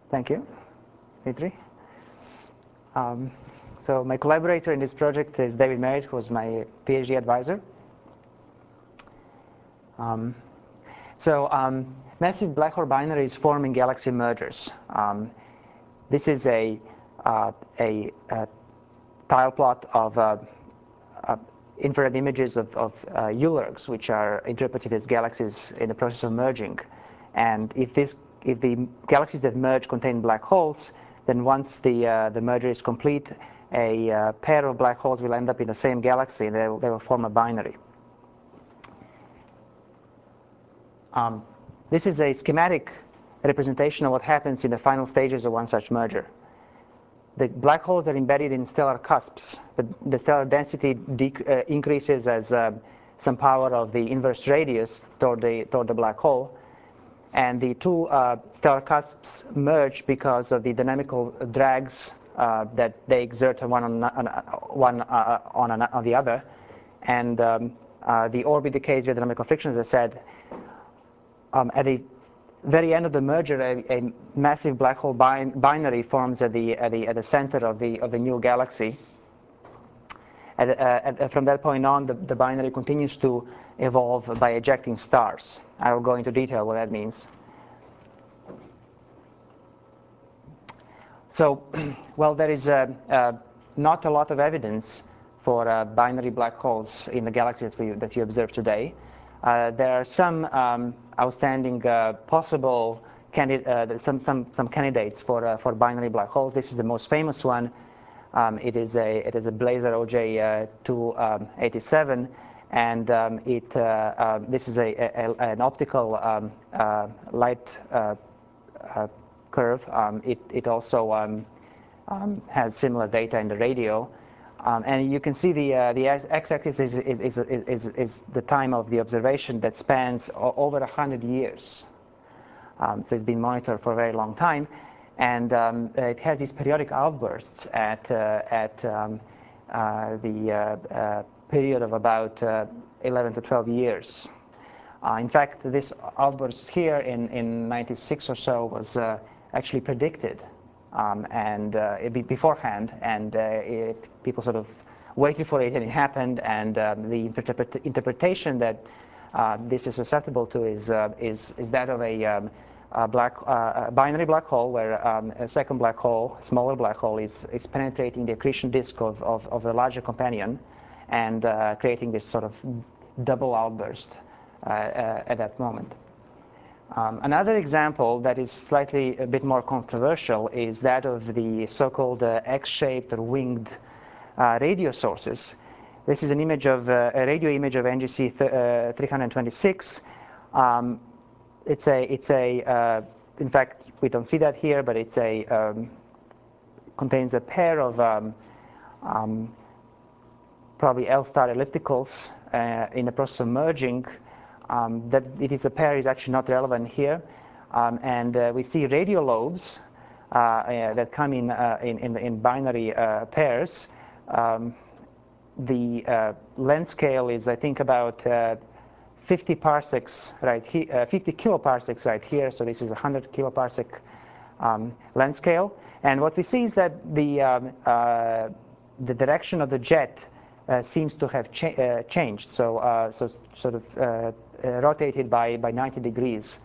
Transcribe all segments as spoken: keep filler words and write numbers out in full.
Thank you, Dmitry. Um, so my collaborator in this project is David Merritt, who was my PhD advisor. Um, so um, massive black hole binaries forming galaxy mergers. Um, this is a, uh, a, a tile plot of uh, uh, infrared images of, of uh, U L U R Gs, which are interpreted as galaxies in the process of merging. And if, this, if the galaxies that merge contain black holes, then once the, uh, the merger is complete, a uh, pair of black holes will end up in the same galaxy, and they will, they will form a binary. Um, this is a schematic representation of what happens in the final stages of one such merger. The black holes are embedded in stellar cusps. The, the stellar density uh, increases as uh, some power of the inverse radius toward the, toward the black hole. And the two uh, stellar cusps merge because of the dynamical drags uh, that they exert one on, on, one, uh, on, an, on the other. And um, uh, the orbit decays via dynamical friction, as I said. Um, at the very end of the merger, a, a massive black hole bin binary forms at the, at, the, at the center of the, of the new galaxy. At, uh, at, from that point on, the, the binary continues to evolve by ejecting stars. I will go into detail what that means. So, well, there is uh, uh, not a lot of evidence for uh, binary black holes in the galaxies that, we, that you observe today. Uh, there are some um, outstanding uh, possible candid uh, some, some, some candidates for, uh, for binary black holes. This is the most famous one. Um, it, is a, it is a Blazar O J two eighty-seven, and um, it, uh, uh, this is a, a, an optical um, uh, light uh, uh, curve. Um, it, it also um, um, has similar data in the radio. Um, and you can see the, uh, the x-axis is, is, is, is, is the time of the observation that spans over one hundred years. Um, so it's been monitored for a very long time. And um, it has these periodic outbursts at, uh, at um, uh, the uh, uh, period of about uh, eleven to twelve years. Uh, in fact, this outburst here in, in ninety-six or so was uh, actually predicted um, and uh, it beforehand, and uh, it, people sort of waited for it, and it happened. And um, the interpret interpretation that uh, this is susceptible to is uh, is is that of a, um, a black uh, a binary black hole, where um, a second black hole, a smaller black hole, is is penetrating the accretion disk of of, of a larger companion, and uh, creating this sort of double outburst uh, uh, at that moment. Um, another example that is slightly a bit more controversial is that of the so-called uh, X-shaped or winged uh, radio sources. This is an image of uh, a radio image of N G C three twenty-six. Um, it's a, it's a uh, in fact, we don't see that here, but it's a um, contains a pair of um, um, probably L-star ellipticals uh, in the process of merging. Um, that it is a pair is actually not relevant here, um, and uh, we see radio lobes uh, uh, that come in uh, in, in, in binary uh, pairs. Um, the uh, length scale is, I think, about uh, fifty parsecs right here, uh, fifty kiloparsecs right here. So this is a one hundred kiloparsec um, length scale, and what we see is that the um, uh, the direction of the jet Uh, seems to have cha uh, changed, so uh, so sort of uh, uh, rotated by by ninety degrees.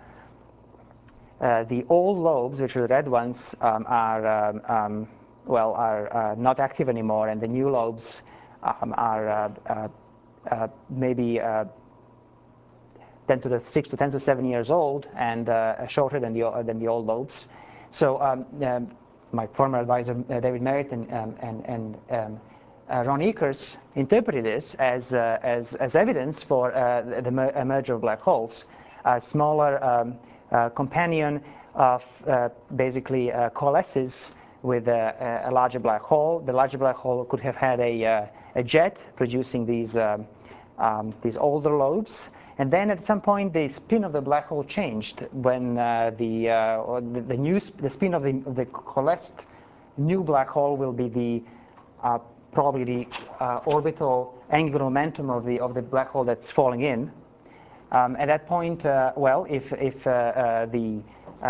Uh, the old lobes, which are the red ones, um, are um, um, well are uh, not active anymore, and the new lobes um, are uh, uh, uh, maybe uh, ten to the six to ten to seven years old, and uh, shorter than the uh, than the old lobes. So um, um, my former advisor uh, David Merritt and um, and and um, Uh, Ron Eakers interpreted this as, uh, as, as evidence for uh, the mer merger of black holes. A smaller um, uh, companion of uh, basically uh, coalesces with a, a larger black hole. The larger black hole could have had a, uh, a jet producing these, um, um, these older lobes. And then at some point, the spin of the black hole changed when uh, the, uh, or the, the, new sp the spin of the, of the coalesced new black hole will be the uh, probably the uh, orbital angular momentum of the of the black hole that's falling in. Um, at that point, uh, well, if if uh, uh, the uh,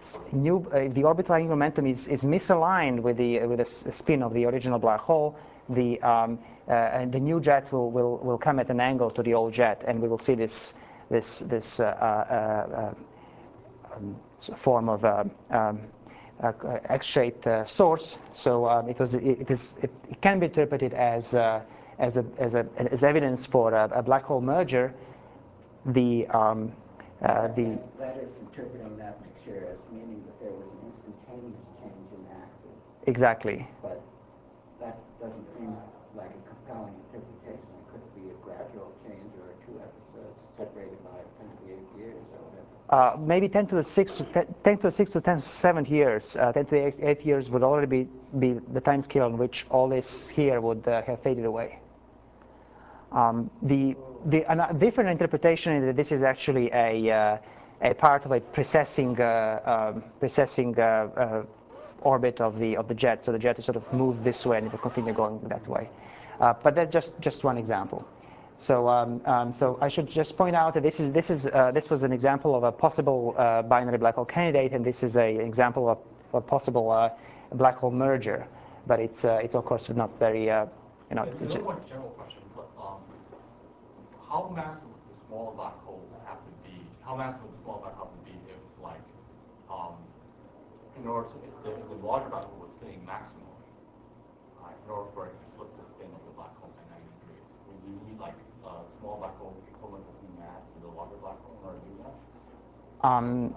new uh, the orbital angular momentum is, is misaligned with the with the spin of the original black hole, the um, uh, and the new jet will, will will come at an angle to the old jet, and we will see this this this uh, uh, uh, um, form of uh, um, uh, X-shaped uh, source. So um, it was it, it is it, it can be interpreted as uh, as a as a as evidence for a, a black hole merger. The um, uh, the that, that is interpreting that picture as meaning that there was an instantaneous change in axis. Exactly. But that doesn't seem like a compelling interpretation. It could be a gradual change or two episodes separated by ten to the eighth years or whatever. Uh, maybe ten to the six to ten, ten to the six to ten to seventh years. Uh, ten to the eight, eight years would already be be the time scale on which all this here would uh, have faded away. Um, the the a different interpretation is that this is actually a uh, a part of a precessing uh, um, precessing uh, uh, orbit of the of the jet. So the jet is sort of moved this way and it will continue going that way. Uh, but that's just just one example. So um, um, so I should just point out that this is this is uh, this was an example of a possible uh, binary black hole candidate, and this is a example of a possible uh, black hole merger. But it's uh, it's of course not very uh, you know. It's, it's a little more general question, but um, how massive would the small black hole have to be? How massive would the small black hole have to be if, like, um, in order to, if the, if the larger black hole was spinning maximally, uh, in order for it to flip the spin of the black hole by ninety degrees, would you need like a small black hole equivalent of the mass to the larger black hole in order to do that? Um,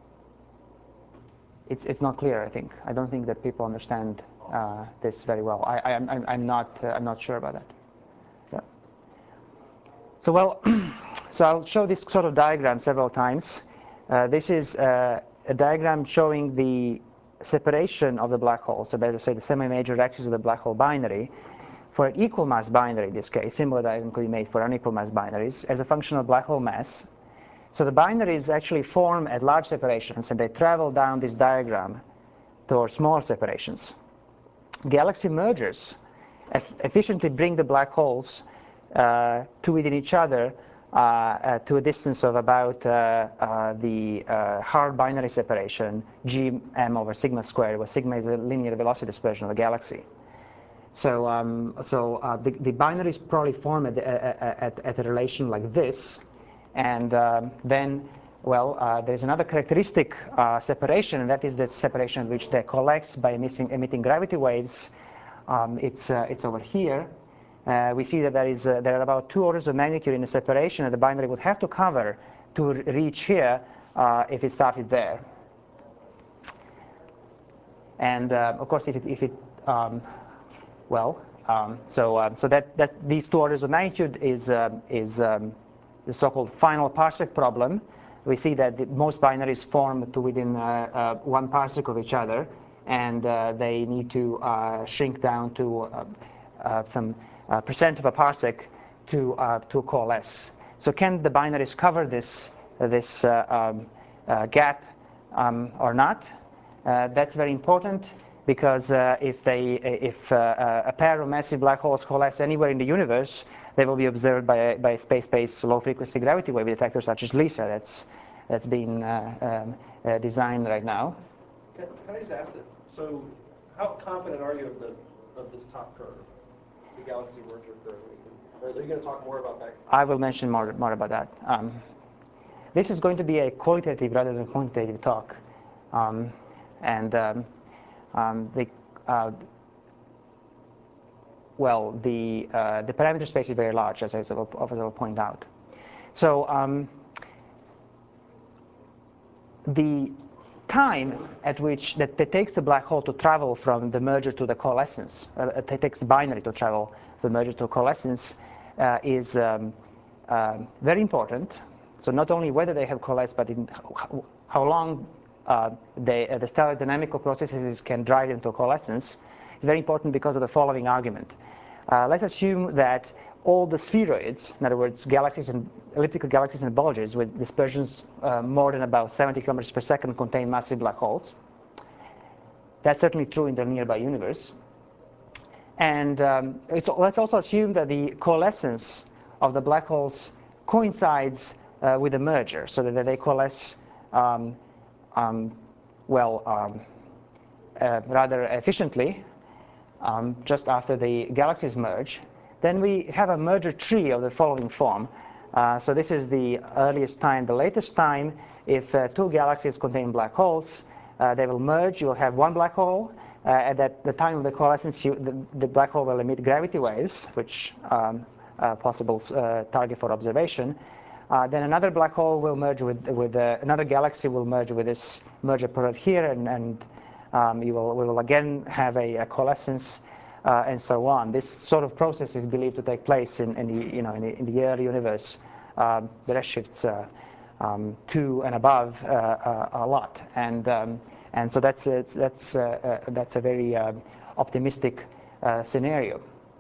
it's it's not clear. I think I don't think that people understand uh, this very well. I, I I'm I'm not uh, I'm not sure about that. Yeah. So well, so I'll show this sort of diagram several times. Uh, this is uh, a diagram showing the separation of the black hole. So better say the semi-major axis of the black hole binary. For an equal mass binary, in this case, similar diagram could be made for unequal mass binaries as a function of black hole mass. So the binaries actually form at large separations, and they travel down this diagram toward small separations. Galaxy mergers efficiently bring the black holes uh, to within each other uh, uh, to a distance of about uh, uh, the uh, hard binary separation, G m over sigma squared, where sigma is a linear velocity dispersion of a galaxy. So, um, so uh, the, the binaries probably form at, at, at a relation like this. And um, then, well, uh, there's another characteristic uh, separation, and that is the separation in which they coalesce by emitting, emitting gravity waves. Um, it's, uh, it's over here. Uh, we see that there, is, uh, there are about two orders of magnitude in the separation, and the binary would have to cover to reach here uh, if it started there. And uh, of course, if it, if it um, well, um, so um, so that that these two orders of magnitude is um, is um, the so-called final parsec problem. We see that the, most binaries form to within uh, uh, one parsec of each other, and uh, they need to uh, shrink down to uh, uh, some uh, percent of a parsec to uh, to coalesce. So can the binaries cover this uh, this uh, um, uh, gap um, or not? Uh, that's very important, because uh, if they if uh, a pair of massive black holes coalesce anywhere in the universe, they will be observed by a, by a space-based low-frequency gravity wave detector such as LISA. That's that's being uh, um, uh, designed right now. Can, can I just ask that? So, how confident are you of the of this top curve, the galaxy merger curve? Are you going to talk more about that? I will mention more more about that. Um, this is going to be a qualitative rather than quantitative talk, um, and um, um, the uh, well, the uh, the parameter space is very large, as I will, as I will point out. So um, the time at which that it takes the black hole to travel from the merger to the coalescence, uh, it takes the binary to travel from the merger to coalescence, uh, is um, uh, very important. So not only whether they have coalesced, but in how, how long uh, they, uh, the stellar dynamical processes can drive them to coalescence. It's very important because of the following argument. Uh, let's assume that all the spheroids, in other words, galaxies and elliptical galaxies and bulges with dispersions uh, more than about seventy kilometers per second, contain massive black holes. That's certainly true in the nearby universe. And um, it's, let's also assume that the coalescence of the black holes coincides uh, with the merger, so that they coalesce um, um, well, um, uh, rather efficiently, um, just after the galaxies merge. Then we have a merger tree of the following form. Uh, so this is the earliest time, the latest time. If uh, two galaxies contain black holes, uh, they will merge. You will have one black hole. Uh, at that, the time of the coalescence, you, the, the black hole will emit gravity waves, which um, are possible uh, target for observation. Uh, then another black hole will merge with, with uh, another galaxy will merge with this merger product here, and, and um, you will, we will again have a, a coalescence, uh, and so on. This sort of process is believed to take place in, in the, you know, in the, in the early universe. Um, the redshifts uh, um, two and above uh, uh, a lot, and um, and so that's uh, that's uh, uh, that's a very uh, optimistic uh, scenario.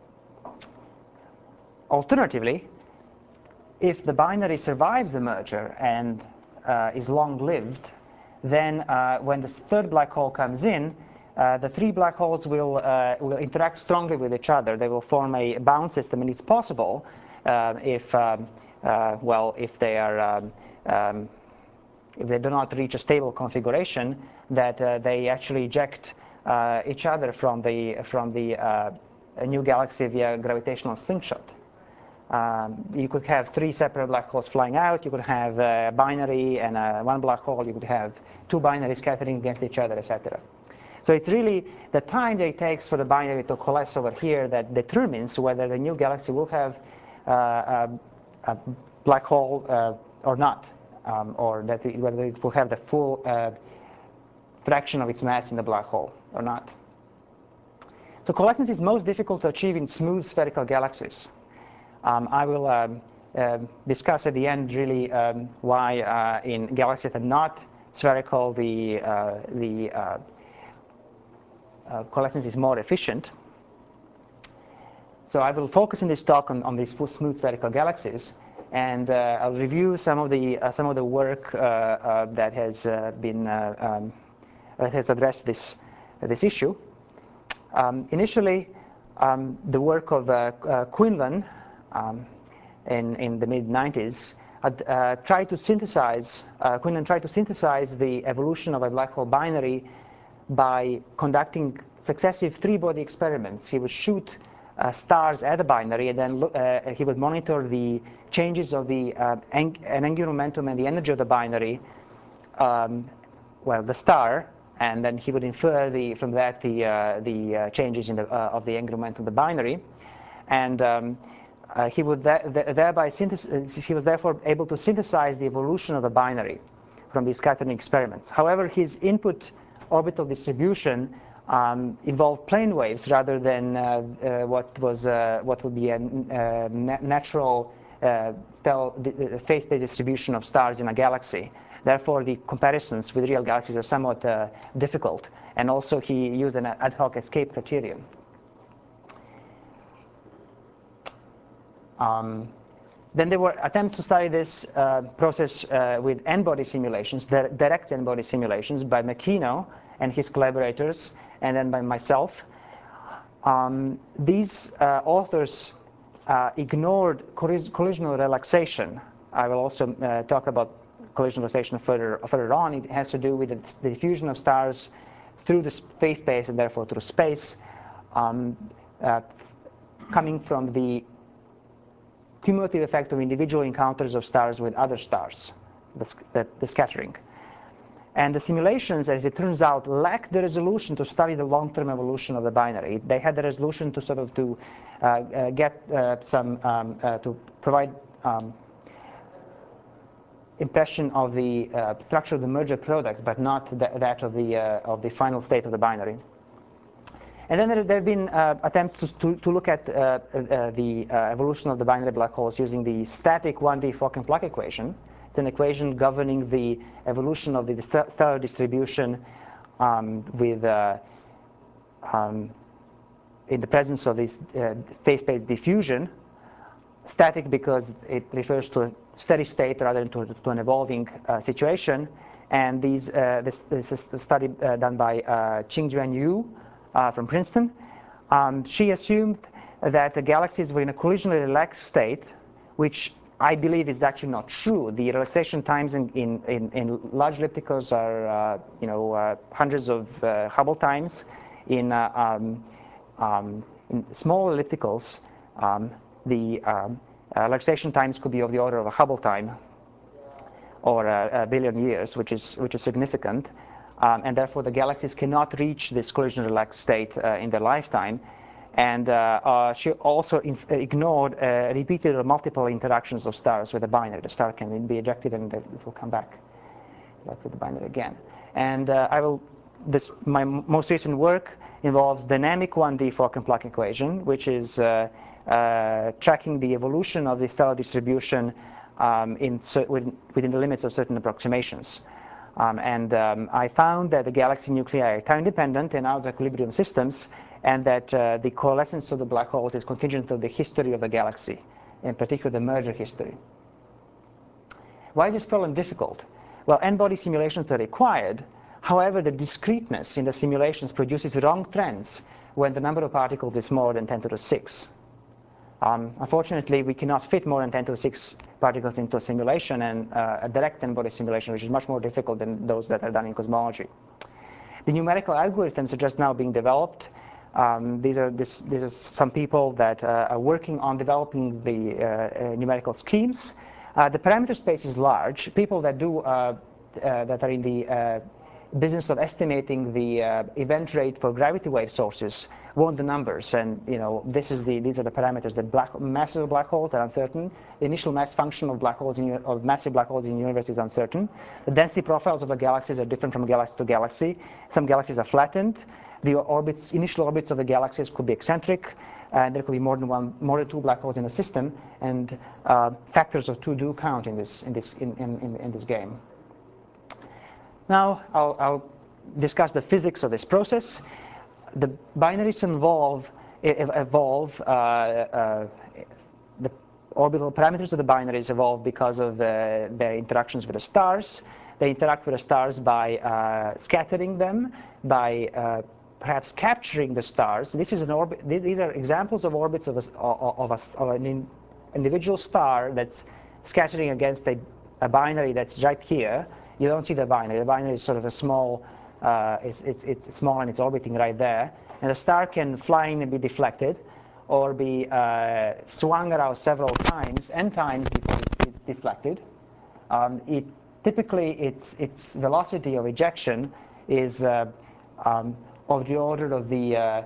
Alternatively, if the binary survives the merger and uh, is long-lived, then uh, when the third black hole comes in, uh, the three black holes will, uh, will interact strongly with each other. They will form a bound system, and it's possible uh, if, um, uh, well, if they are, um, um, if they do not reach a stable configuration, that uh, they actually eject uh, each other from the from the uh, new galaxy via gravitational slingshot. Um, you could have three separate black holes flying out. You could have a binary and a one black hole. You could have two binaries scattering against each other, et cetera. So it's really the time that it takes for the binary to coalesce over here that determines whether the new galaxy will have uh, a, a black hole uh, or not, um, or that it, whether it will have the full uh, fraction of its mass in the black hole or not. So coalescence is most difficult to achieve in smooth spherical galaxies. Um, I will um, uh, discuss at the end really um, why uh, in galaxies that are not spherical the, uh, the uh, uh, coalescence is more efficient. So I will focus in this talk on, on these full smooth spherical galaxies, and uh, I'll review some of the, uh, some of the work uh, uh, that has uh, been uh, um, that has addressed this, uh, this issue. Um, initially, um, the work of uh, uh, Quinlan Um, in, in the mid nineties, had uh, tried to synthesize, uh, Quinlan tried to synthesize the evolution of a black hole binary by conducting successive three-body experiments. He would shoot uh, stars at the binary, and then look, uh, he would monitor the changes of the uh, ang angular momentum and the energy of the binary, um, well, the star, and then he would infer the, from that the, uh, the uh, changes in the, uh, of the angular momentum of the binary. And um, Uh, he would th th thereby he was therefore able to synthesize the evolution of the binary from these scattering experiments. However, his input orbital distribution um, involved plane waves rather than uh, uh, what was uh, what would be a uh, na natural uh, phase-space distribution of stars in a galaxy. Therefore, the comparisons with real galaxies are somewhat uh, difficult. And also, he used an ad hoc escape criterion. Um, then there were attempts to study this uh, process uh, with n-body simulations, direct n-body simulations by Makino and his collaborators, and then by myself. Um, these uh, authors uh, ignored collisional relaxation. I will also uh, talk about collisional relaxation further, further on. It has to do with the, the diffusion of stars through the phase space and therefore through space, um, uh, coming from the cumulative effect of individual encounters of stars with other stars, the, the, the scattering. And the simulations, as it turns out, lacked the resolution to study the long-term evolution of the binary. They had the resolution to sort of to uh, uh, get uh, some, um, uh, to provide um, impression of the uh, structure of the merger product, but not th that of the, uh, of the final state of the binary. And then there, there have been uh, attempts to, to, to look at uh, uh, the uh, evolution of the binary black holes using the static one D Fock-and-Pluck equation. It's an equation governing the evolution of the stellar distribution um, with, uh, um, in the presence of this uh, phase-space diffusion. Static because it refers to a steady state rather than to, to an evolving uh, situation. And these, uh, this, this is a study uh, done by uh, Qingjuan Yu, Uh, from Princeton. Um, she assumed that the galaxies were in a collisionally relaxed state, which I believe is actually not true. The relaxation times in, in, in, in large ellipticals are uh, you know, uh, hundreds of uh, Hubble times. In, uh, um, um, in small ellipticals, um, the um, uh, relaxation times could be of the order of a Hubble time, or a, a billion years, which is, which is significant. Um, and therefore, the galaxies cannot reach this collision relaxed state uh, in their lifetime. And uh, uh, she also ignored uh, repeated or multiple interactions of stars with the binary. The star can be ejected and it will come back, like with the binary again. And uh, I will, this, my most recent work involves dynamic one D Fokker-Planck equation, which is uh, uh, tracking the evolution of the stellar distribution um, in, within, within the limits of certain approximations. Um, and um, I found that the galaxy nuclei are time-dependent and out-of-equilibrium systems, and that uh, the coalescence of the black holes is contingent on the history of the galaxy, in particular the merger history. Why is this problem difficult? Well, n-body simulations are required. However, the discreteness in the simulations produces wrong trends when the number of particles is more than ten to the six. Um, unfortunately, we cannot fit more than ten to the six particles into a simulation, and uh, a direct n-body simulation, which is much more difficult than those that are done in cosmology. The numerical algorithms are just now being developed. Um, these, are, this, these are some people that uh, are working on developing the uh, uh, numerical schemes. Uh, the parameter space is large. People that do uh, uh, that are in the uh, business of estimating the uh, event rate for gravity wave sources want the numbers, and you know this is the these are the parameters. The black masses of black holes are uncertain. The initial mass function of black holes in of massive black holes in the universe is uncertain. The density profiles of the galaxies are different from galaxy to galaxy. Some galaxies are flattened. The orbits, initial orbits of the galaxies could be eccentric, and there could be more than one, more than two black holes in a system, and uh, factors of two do count in this in this in in, in this game. Now I'll, I'll discuss the physics of this process. The binaries involve evolve. Uh, uh, the orbital parameters of the binaries evolve because of uh, their interactions with the stars. They interact with the stars by uh, scattering them, by uh, perhaps capturing the stars. This is an orbit. These are examples of orbits of, a, of, a, of an in, individual star that's scattering against a, a binary that's right here. You don't see the binary. The binary is sort of a small, uh, it's, it's, it's small and it's orbiting right there. And the star can fly in and be deflected, or be uh, swung around several times, n times before it's deflected. Um, it, typically, its, its velocity of ejection is uh, um, of the order of the uh,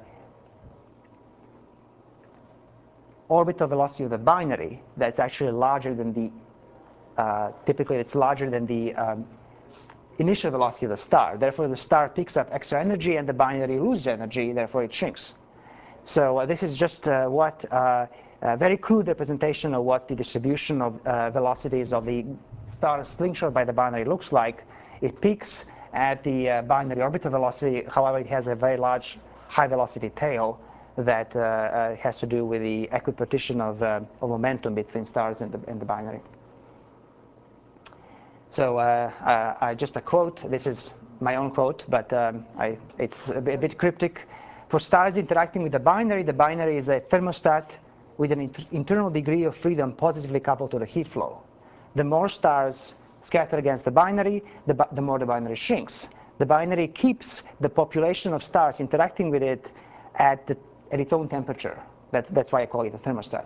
orbital velocity of the binary. That's actually larger than the, uh, typically it's larger than the um, initial velocity of the star. Therefore, the star picks up extra energy and the binary loses energy, therefore it shrinks. So uh, this is just uh, what uh, a very crude representation of what the distribution of uh, velocities of the star slingshot by the binary looks like. It peaks at the uh, binary orbital velocity. However, it has a very large high velocity tail that uh, uh, has to do with the equipartition of, uh, of momentum between stars and the, and the binary. So uh, uh, just a quote. This is my own quote, but um, I, it's a bit, a bit cryptic. For stars interacting with the binary, the binary is a thermostat with an inter internal degree of freedom positively coupled to the heat flow. The more stars scatter against the binary, the, the more the binary shrinks. The binary keeps the population of stars interacting with it at, the, at its own temperature. That, that's why I call it a thermostat.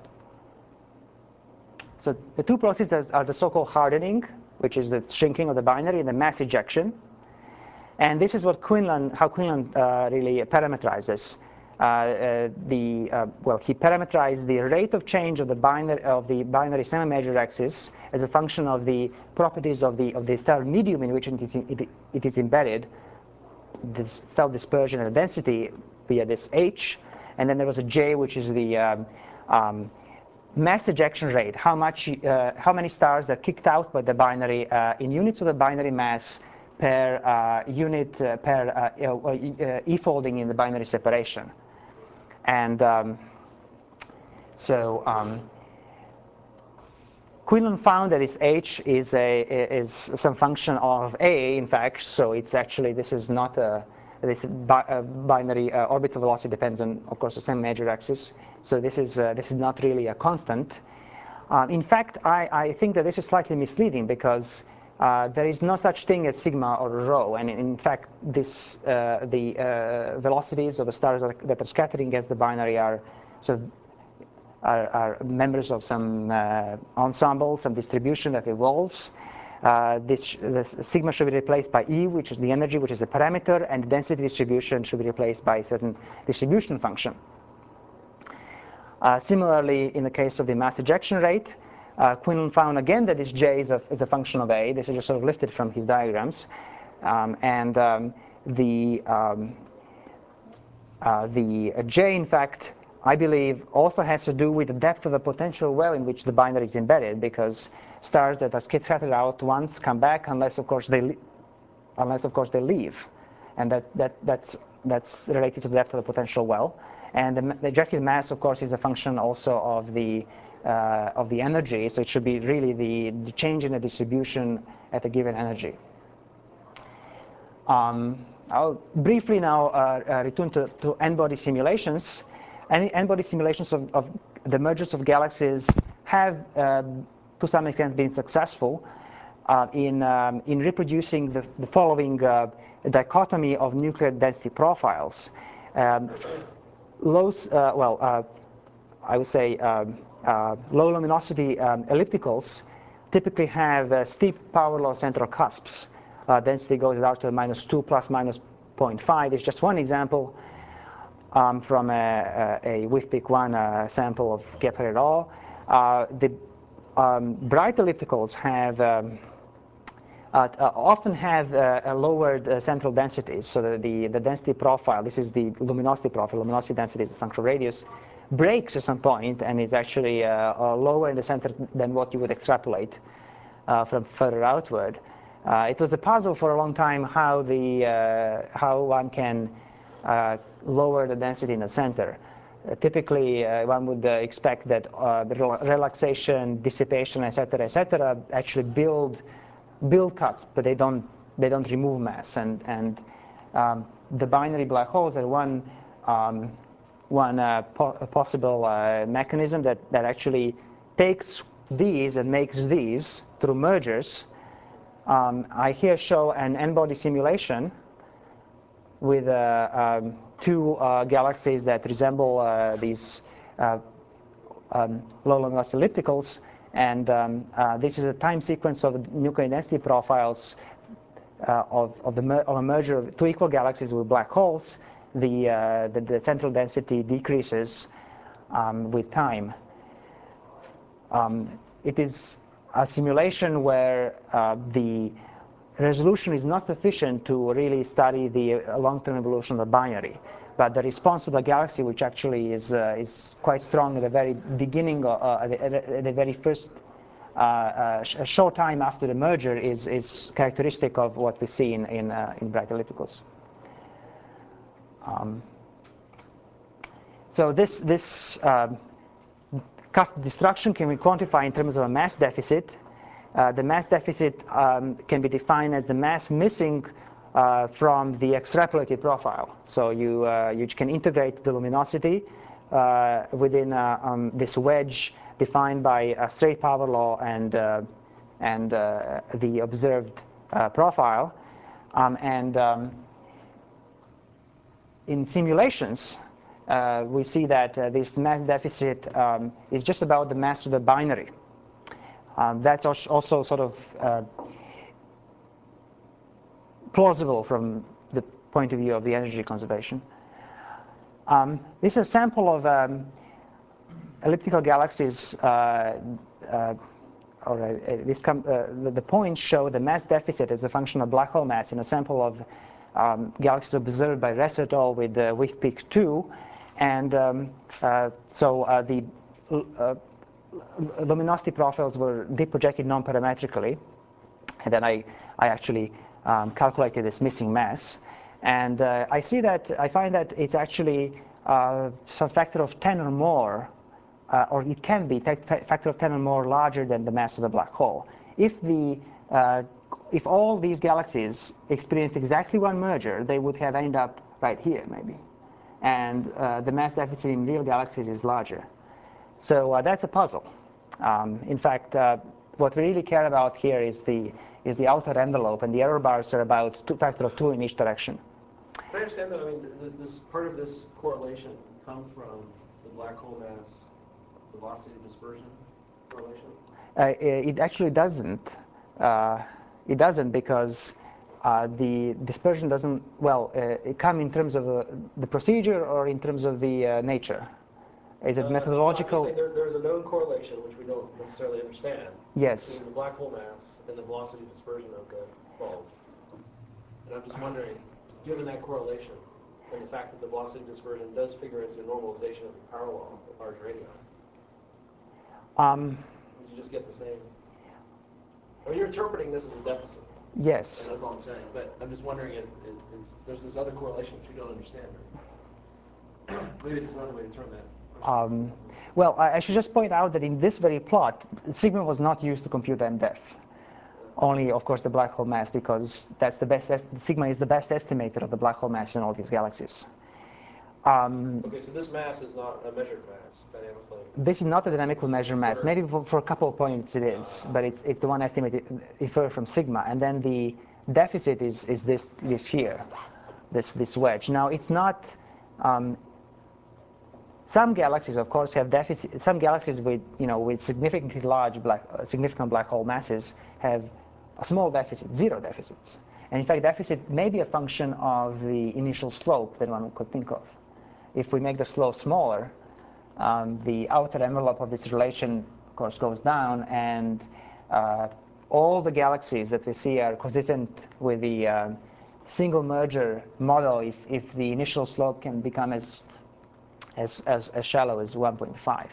So the two processes are the so-called hardening, which is the shrinking of the binary, and the mass ejection. And this is what Quinlan, how Quinlan uh, really parameterizes. Uh, uh, the uh, well, he parameterized the rate of change of the binary of the binary semi-major axis as a function of the properties of the of the stellar medium in which it is, it, it is embedded, this stellar dispersion and density via this h, and then there was a j, which is the um, um, mass ejection rate. How much, uh, how many stars are kicked out by the binary uh, in units of the binary mass per uh, unit uh, per uh, uh, e-folding in the binary separation. And um, so um, Quinlan found that this h is a is some function of a, in fact. So it's actually, this is not a this bi uh, binary uh, orbital velocity depends on, of course, the same major axis. So this is uh, this is not really a constant. Um, in fact, I, I think that this is slightly misleading because uh, there is no such thing as sigma or rho, and in fact, this, uh, the uh, velocities of the stars that are scattering against the binary are sort of are, are members of some uh, ensemble, some distribution that evolves. Uh, this, this sigma should be replaced by E, which is the energy, which is a parameter, and density distribution should be replaced by a certain distribution function. Uh, similarly, in the case of the mass ejection rate, uh, Quinlan found again that this J is a, is a function of A. This is just sort of lifted from his diagrams. Um, and um, the, um, uh, the J, in fact, I believe, also has to do with the depth of the potential well in which the binary is embedded, because stars that are scattered out once come back unless, of course, they, unless, of course, they leave. And that, that, that's, that's related to the depth of the potential well. And the, the ejected mass, of course, is a function also of the, uh, of the energy, so it should be really the, the change in the distribution at a given energy. Um, I'll briefly now uh, uh, return to, to N-body simulations. Any N-body simulations of, of the mergers of galaxies have, uh, to some extent, been successful uh, in, um, in reproducing the, the following uh, dichotomy of nuclear density profiles. Um, low, uh, well, uh, I would say um, uh, low luminosity um, ellipticals typically have uh, steep power law central cusps. Uh, density goes down to minus two plus minus zero point five. It's just one example. Um, from a, a, a W I F P I C one uh, sample of Gephardt et al. Uh, the um, bright ellipticals have um, uh, uh, often have uh, a lowered uh, central densities. So the, the, the density profile, this is the luminosity profile, luminosity density is the functional radius, breaks at some point and is actually uh, uh, lower in the center than what you would extrapolate uh, from further outward. Uh, it was a puzzle for a long time how, the, uh, how one can Uh, lower the density in the center. Uh, typically, uh, one would uh, expect that uh, the rel relaxation, dissipation, et cetera, et cetera, actually build build cuts, but they don't they don't remove mass. And and um, the binary black holes are one um, one uh, po possible uh, mechanism that that actually takes these and makes these through mergers. Um, I here show an N-body simulation with uh, um, two uh, galaxies that resemble uh, these uh, um, low luminosity ellipticals, and um, uh, this is a time sequence of nuclear density profiles uh, of, of, the of a merger of two equal galaxies with black holes. The, uh, the, the central density decreases um, with time. Um, it is a simulation where uh, the resolution is not sufficient to really study the long-term evolution of the binary, but the response to the galaxy, which actually is uh, is quite strong at the very beginning, uh, at, the, at the very first, uh, uh, sh a short time after the merger, is is characteristic of what we see in in, uh, in bright ellipticals. Um, so this this um, cusp destruction can be quantified in terms of a mass deficit. Uh, the mass deficit um, can be defined as the mass missing uh, from the extrapolated profile. So you, uh, you can integrate the luminosity uh, within uh, um, this wedge defined by a straight power law and, uh, and uh, the observed uh, profile. Um, and um, in simulations, uh, we see that uh, this mass deficit um, is just about the mass of the binary. Um, that's also sort of uh, plausible from the point of view of the energy conservation. Um, this is a sample of um, elliptical galaxies. Uh, uh, or uh, this com uh, the, the points show the mass deficit as a function of black hole mass in a sample of um, galaxies observed by Ress et al. With uh, W I F P I C two, and um, uh, so uh, the uh, luminosity profiles were deprojected non-parametrically, and then I, I actually um, calculated this missing mass, and uh, I see that I find that it's actually uh, some factor of ten or more, uh, or it can be factor of ten or more larger than the mass of the black hole. If the uh, if all these galaxies experienced exactly one merger, they would have ended up right here maybe, and uh, the mass deficit in real galaxies is larger. So uh, that's a puzzle. Um, in fact, uh, what we really care about here is the is the outer envelope, and the error bars are about two factor of two in each direction. Can I understand that? I mean, th this part of this correlation come from the black hole mass velocity dispersion correlation? Uh, it actually doesn't. Uh, it doesn't because uh, the dispersion doesn't, well, uh, it come in terms of uh, the procedure or in terms of the uh, nature? Is it Uh, methodological? I'm just saying there, there's a known correlation, which we don't necessarily understand, Yes. between the black hole mass and the velocity dispersion of the bulb. And I'm just wondering, given that correlation, and the fact that the velocity dispersion does figure into normalization of the power law at large radii, Um, would you just get the same? I mean, you're interpreting this as a deficit. yes. And that's all I'm saying. But I'm just wondering, is, is, is there's this other correlation which we don't understand. Maybe there's another way to turn that. Um, well, I, I should just point out that in this very plot, sigma was not used to compute M def. Only, of course, the black hole mass, because that's the best. Sigma is the best estimator of the black hole mass in all these galaxies. Um, okay, so this mass is not a measured mass dynamically. This is not a dynamically measured mass. Maybe for, for a couple of points it is, but it's it's the one estimated inferred from sigma, and then the deficit is is this this here, this this wedge. Now it's not. Um, some galaxies, of course, have deficit. Some galaxies with you know with significantly large black uh, significant black hole masses have a small deficit, zero deficits, and in fact, deficit may be a function of the initial slope that one could think of. If we make the slope smaller, um, the outer envelope of this relation, of course, goes down, and uh, all the galaxies that we see are consistent with the uh, single merger model if, if the initial slope can become as, as, as, as shallow as one point five.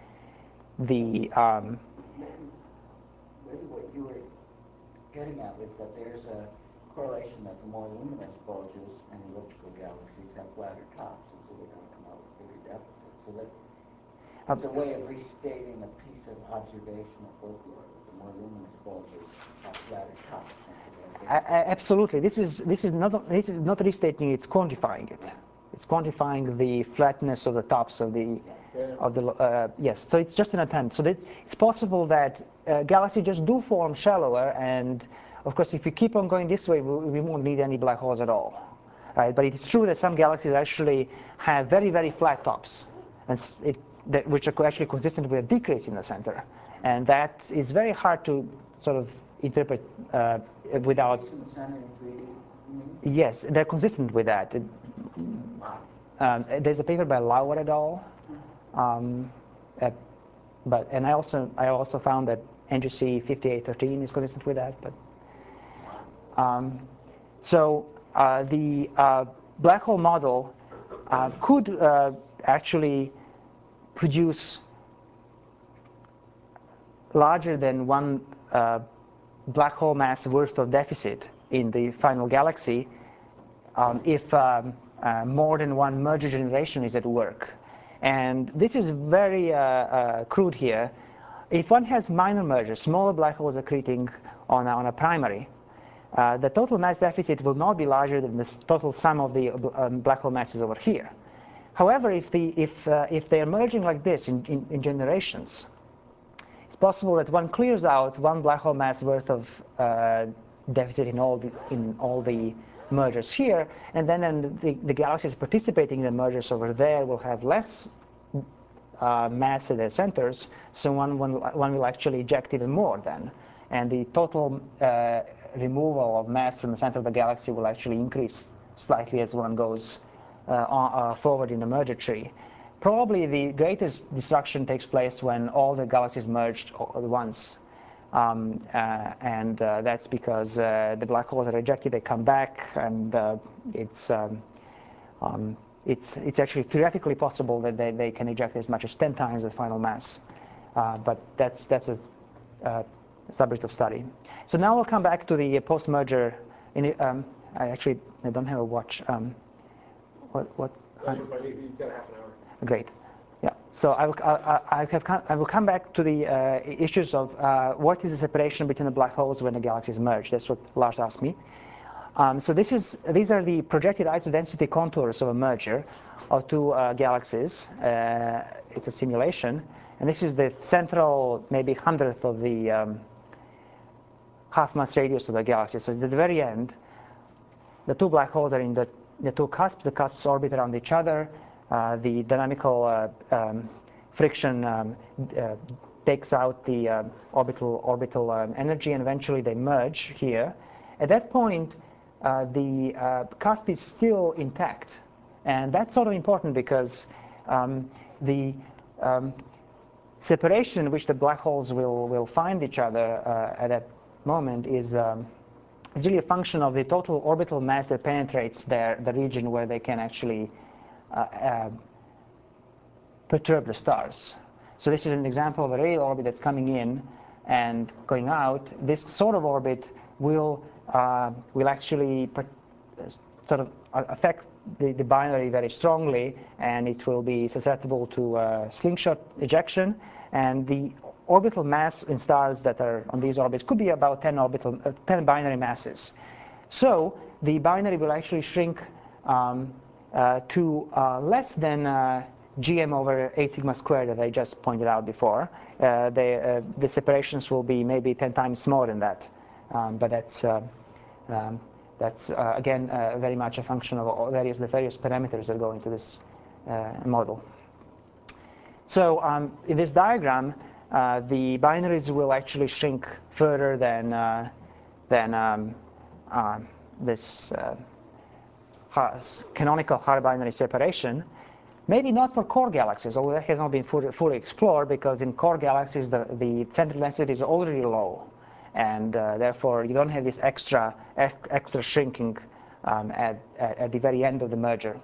The, um, Maybe, maybe what you were getting at was that there's a correlation that the more luminous bulges and elliptical galaxies have flatter tops, and so they're going to come out with bigger deficits. So that it's a way of restating a piece of observational folklore. The more luminous bulges have flatter tops. Absolutely. This is this is not this is not restating. It's quantifying it. It's quantifying the flatness of the tops of the of the uh, yes. So it's just an attempt. So it's possible that uh, galaxies just do form shallower, and of course, if we keep on going this way, we, we won't need any black holes at all, right? But it's true that some galaxies actually have very very flat tops, and it, that, which are actually consistent with a decrease in the center, and that is very hard to sort of interpret uh, without. Yes, they're consistent with that. Um, there's a paper by Lauer et al. Um, uh, but and I also I also found that N G C fifty-eight thirteen is consistent with that. But um, so uh, the uh, black hole model uh, could uh, actually produce larger than one uh, black hole mass worth of deficit in the final galaxy um, if um, uh, more than one merger generation is at work. And this is very uh, uh, crude here. If one has minor mergers, smaller black holes accreting on a, on a primary, uh, the total mass deficit will not be larger than the total sum of the um, black hole masses over here. However, if, the, if, uh, if they are merging like this in, in, in generations, it's possible that one clears out one black hole mass worth of uh, deficit in all the, in all the mergers here, and then and the, the galaxies participating in the mergers over there will have less uh, mass at their centers, so one, one, one will actually eject even more then. And the total uh, removal of mass from the center of the galaxy will actually increase slightly as one goes uh, on, uh, forward in the merger tree. Probably the greatest destruction takes place when all the galaxies merged all at once. Um, uh, and uh, that's because uh, the black holes are ejected, they come back, and uh, it's, um, um, it's, it's actually theoretically possible that they, they can eject as much as ten times the final mass. Uh, but that's, that's a uh, subject of study. So now we'll come back to the post-merger. In, um, I actually I don't have a watch. Um, what? what uh, you're fine. You've got a half an hour. Great. Yeah. So I will, I, I, have come, I will come back to the uh, issues of uh, what is the separation between the black holes when the galaxies merge. That's what Lars asked me. Um, so this is, these are the projected isodensity contours of a merger of two uh, galaxies. Uh, it's a simulation. And this is the central, maybe hundredth of the um, half-mass radius of the galaxy. So at the very end, the two black holes are in the, the two cusps. The cusps orbit around each other. Uh, the dynamical uh, um, friction um, uh, takes out the uh, orbital, orbital um, energy, and eventually they merge here. At that point, uh, the uh, cusp is still intact. And that's sort of important because um, the um, separation in which the black holes will, will find each other uh, at that moment is um, It's really a function of the total orbital mass that penetrates their, the region where they can actually uh, uh, perturb the stars. So this is an example of a radial orbit that's coming in and going out. This sort of orbit will, uh, will actually per, sort of affect the, the binary very strongly, and it will be susceptible to uh, slingshot ejection. And the orbital mass in stars that are on these orbits could be about ten orbital, uh, ten binary masses. So the binary will actually shrink um, uh, to uh, less than uh, gm over eight sigma squared that I just pointed out before. Uh, they, uh, the separations will be maybe ten times smaller than that, um, but that's uh, um, that's uh, again uh, very much a function of various the various parameters that go into this uh, model. So um, in this diagram, uh, the binaries will actually shrink further than uh, than um, uh, this uh, canonical hard binary separation. Maybe not for core galaxies, although that has not been fully, fully explored, because in core galaxies the, the central density is already low, and uh, therefore you don't have this extra extra shrinking um, at, at, at the very end of the merger.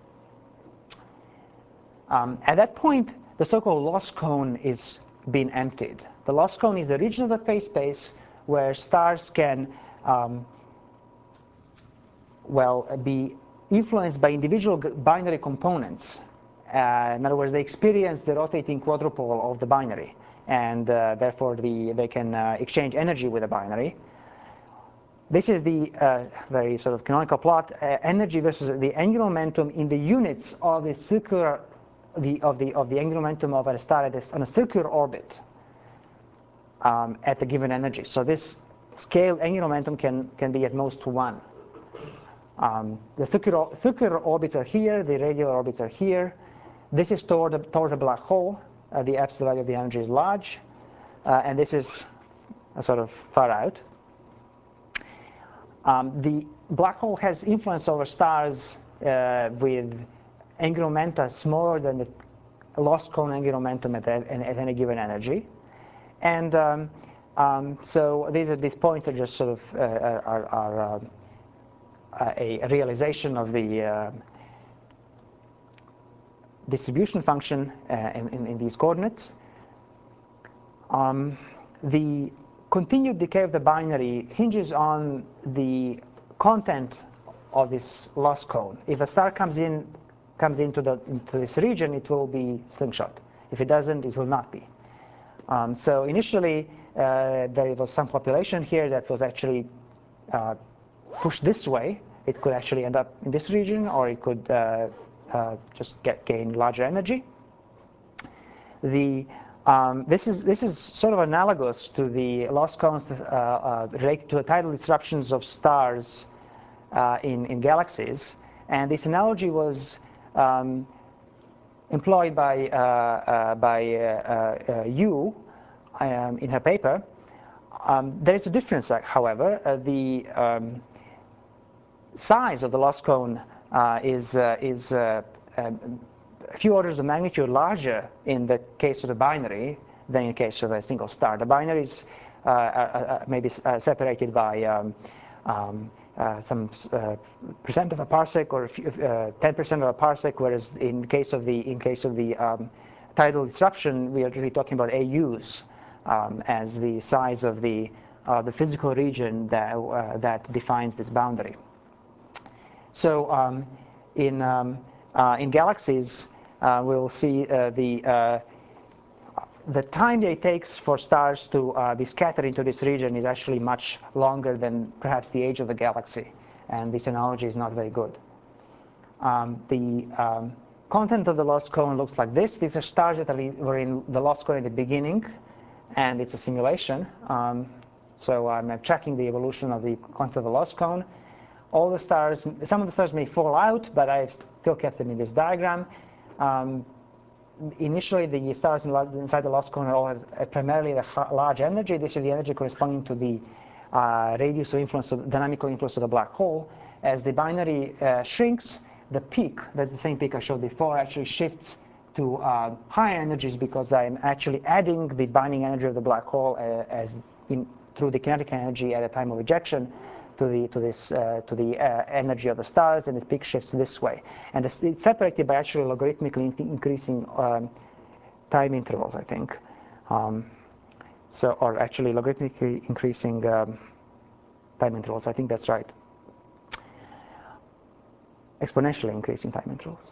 Um, at that point, the so-called loss cone is being emptied. The loss cone is the region of the phase space where stars can um, well be influenced by individual binary components. Uh, in other words, they experience the rotating quadrupole of the binary, and uh, therefore the, they can uh, exchange energy with the binary. This is the uh, very sort of canonical plot, uh, energy versus the angular momentum in the units of the circular, the, of, the, of the angular momentum of a star at on a circular orbit um, at a given energy. So this scale angular momentum can, can be at most one. Um, the circular, circular orbits are here, the radial orbits are here. This is toward, toward a black hole. Uh, the absolute value of the energy is large. Uh, and this is a sort of far out. Um, the black hole has influence over stars uh, with angular momenta smaller than the lost cone angular momentum at, at, at any given energy. And um, um, so these are these points are just sort of uh, are, are um, a realization of the uh, distribution function uh, in, in, in these coordinates. Um, the continued decay of the binary hinges on the content of this loss cone. If a star comes in, comes into the into this region, it will be slingshot. If it doesn't, it will not be. Um, so initially, uh, there was some population here that was actually uh, pushed this way. It could actually end up in this region, or it could uh, uh, just get gain larger energy. The um, this is this is sort of analogous to the loss cones uh, uh, related to the tidal disruptions of stars uh, in in galaxies, and this analogy was um, employed by uh, uh, by uh, uh, Yu um, in her paper. Um, there is a difference, however. Uh, the um, size of the loss cone uh, is uh, is uh, um, a few orders of magnitude larger in the case of the binary than in the case of a single star. The binaries uh, are, are maybe uh, separated by um, um, uh, some uh, percent of a parsec or ten percent uh, of a parsec, whereas in case of the in case of the um, tidal disruption, we are really talking about A Us um, as the size of the uh, the physical region that uh, that defines this boundary. So um, in um, uh, in galaxies, uh, we'll see uh, the uh, the time that it takes for stars to uh, be scattered into this region is actually much longer than perhaps the age of the galaxy, and this analogy is not very good. Um, the um, content of the lost cone looks like this. These are stars that are in, were in the lost cone at the beginning, and it's a simulation. Um, so I'm uh, tracking the evolution of the content of the lost cone. All the stars, some of the stars may fall out, but I've still kept them in this diagram. Um, initially, the stars inside the lost cone are all at primarily the large energy. This is the energy corresponding to the uh, radius of influence, of dynamical influence of the black hole. As the binary uh, shrinks, the peak, that's the same peak I showed before, actually shifts to uh, higher energies because I'm actually adding the binding energy of the black hole uh, as in, through the kinetic energy at a time of ejection to the to this uh, to the uh, energy of the stars, and the peak shifts this way. And it's, it's separated by actually logarithmically in increasing um, time intervals, I think. Um, so, or actually logarithmically increasing um, time intervals. I think that's right. Exponentially increasing time intervals.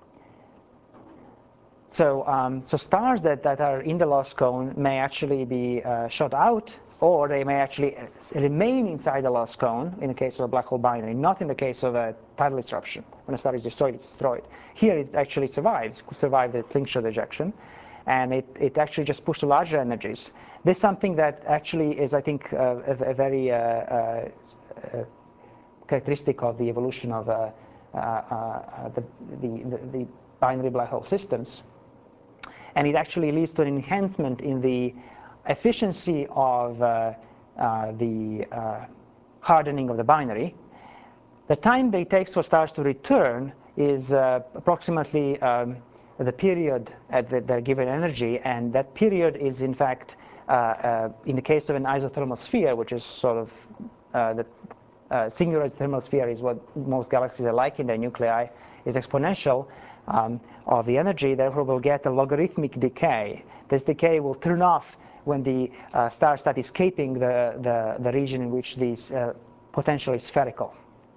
So, um, so stars that, that are in the lost cone may actually be uh, shot out, or they may actually remain inside the lost cone in the case of a black hole binary, not in the case of a tidal disruption. When a star is destroyed, it's destroyed. Here it actually survives, could survive the slingshot ejection, and it, it actually just pushed to larger energies. This is something that actually is, I think, uh, a, a very uh, uh, uh, characteristic of the evolution of uh, uh, uh, the, the, the binary black hole systems. And it actually leads to an enhancement in the efficiency of uh, uh, the uh, hardening of the binary. The time that it takes for stars to return is uh, approximately um, the period at the, their given energy, and that period is in fact, uh, uh, in the case of an isothermal sphere, which is sort of uh, the uh, singular isothermal sphere is what most galaxies are like in their nuclei, is exponential um, of the energy. Therefore, we'll get a logarithmic decay. This decay will turn off when the uh, stars start escaping the, the, the region in which these uh, potentially spherical.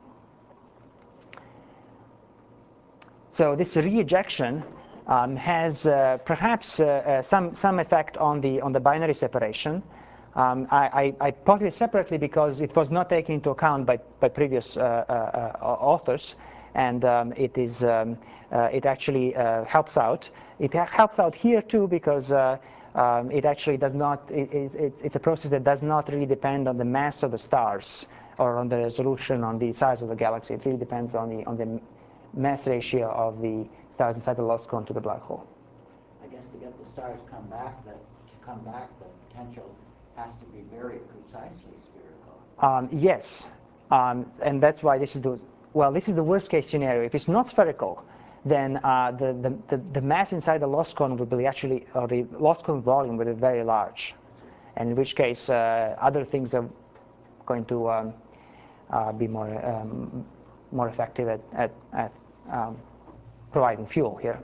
So this re-ejection um, has uh, perhaps uh, uh, some, some effect on the, on the binary separation. Um, I, I, I plotted it separately because it was not taken into account by, by previous uh, uh, uh, authors, and um, it, is, um, uh, it actually uh, helps out. It helps out here too because uh, um, it actually does not, it, it, it's a process that does not really depend on the mass of the stars or on the resolution, on the size of the galaxy. It really depends on the, on the mass ratio of the stars inside the lost cone to the black hole. I guess to get the stars come back, that to come back, the potential has to be very precisely spherical. Um, yes, um, and that's why this is the well. This is the worst case scenario. If it's not spherical, then uh, the, the the the mass inside the lost cone will be actually, or the lost cone volume will be very large, and in which case uh, other things are going to um, uh, be more um, more effective at at, at um, providing fuel here.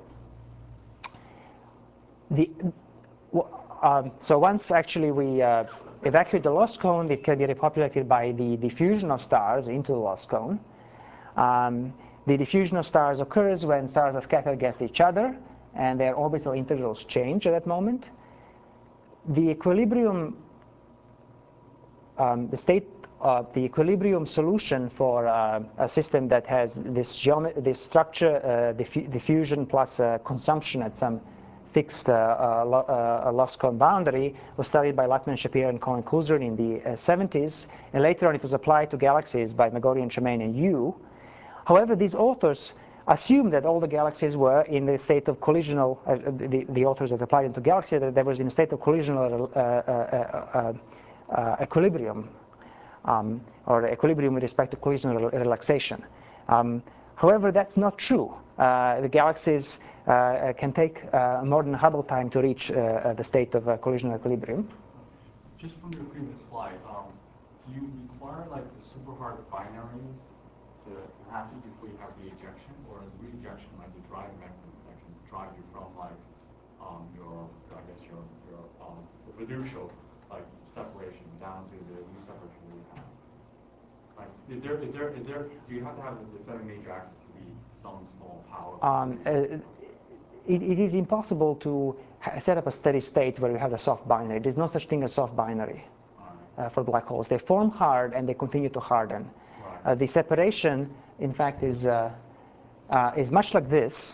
The um, so once actually we uh, evacuate the lost cone, it can be repopulated by the diffusion of stars into the lost cone. Um, the diffusion of stars occurs when stars are scattered against each other, and their orbital integrals change at that moment. The equilibrium, um, the state of the equilibrium solution for uh, a system that has this, this structure, uh, diffu diffusion plus uh, consumption at some fixed uh, uh, lo uh, lost cone boundary was studied by Lachman, Shapiro, and Colin Kuzrin in the uh, seventies, and later on it was applied to galaxies by Magorian, Tremaine, and Yu. However, these authors assumed that all the galaxies were in the state of collisional, uh, the, the authors that applied them to galaxies, that they were in a state of collisional uh, uh, uh, uh, equilibrium, um, or equilibrium with respect to collisional relaxation. Um, however, that's not true. Uh, the galaxies uh, can take uh, more than Hubble time to reach uh, the state of uh, collisional equilibrium. Just from your previous slide, um, do you require like the super hard binaries to happen before you have re-ejection, or is re-ejection like the driving mechanism that can drive you from like um, your, I guess your your um, the fiducial like separation down to the new separation that you have? Like, is there is there is there do you have to have the, the seven major axes to be some small power? Um, uh, It, it is impossible to set up a steady state where you have a soft binary. There's no such thing as soft binary uh, for black holes. They form hard and they continue to harden. Right. Uh, the separation, in fact, is uh, uh, is much like this.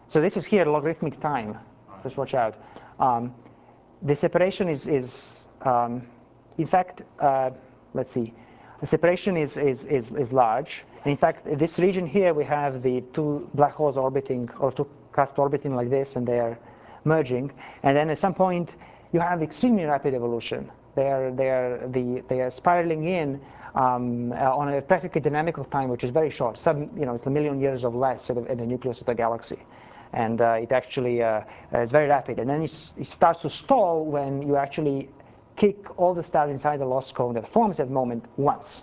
So this is here logarithmic time. Just watch out. Um, the separation is, is um, in fact, uh, let's see. The separation is, is, is, is large. In fact, this region here, we have the two black holes orbiting, or two cusps orbiting like this, and they are merging. And then at some point, you have extremely rapid evolution. They are, they are, the, they are spiraling in um, uh, on a practically dynamical time, which is very short. Some, you know, it's a million years or less at the, at the nucleus of the galaxy. And uh, it actually uh, is very rapid. And then it, it starts to stall when you actually kick all the stars inside the lost cone that forms that moment once.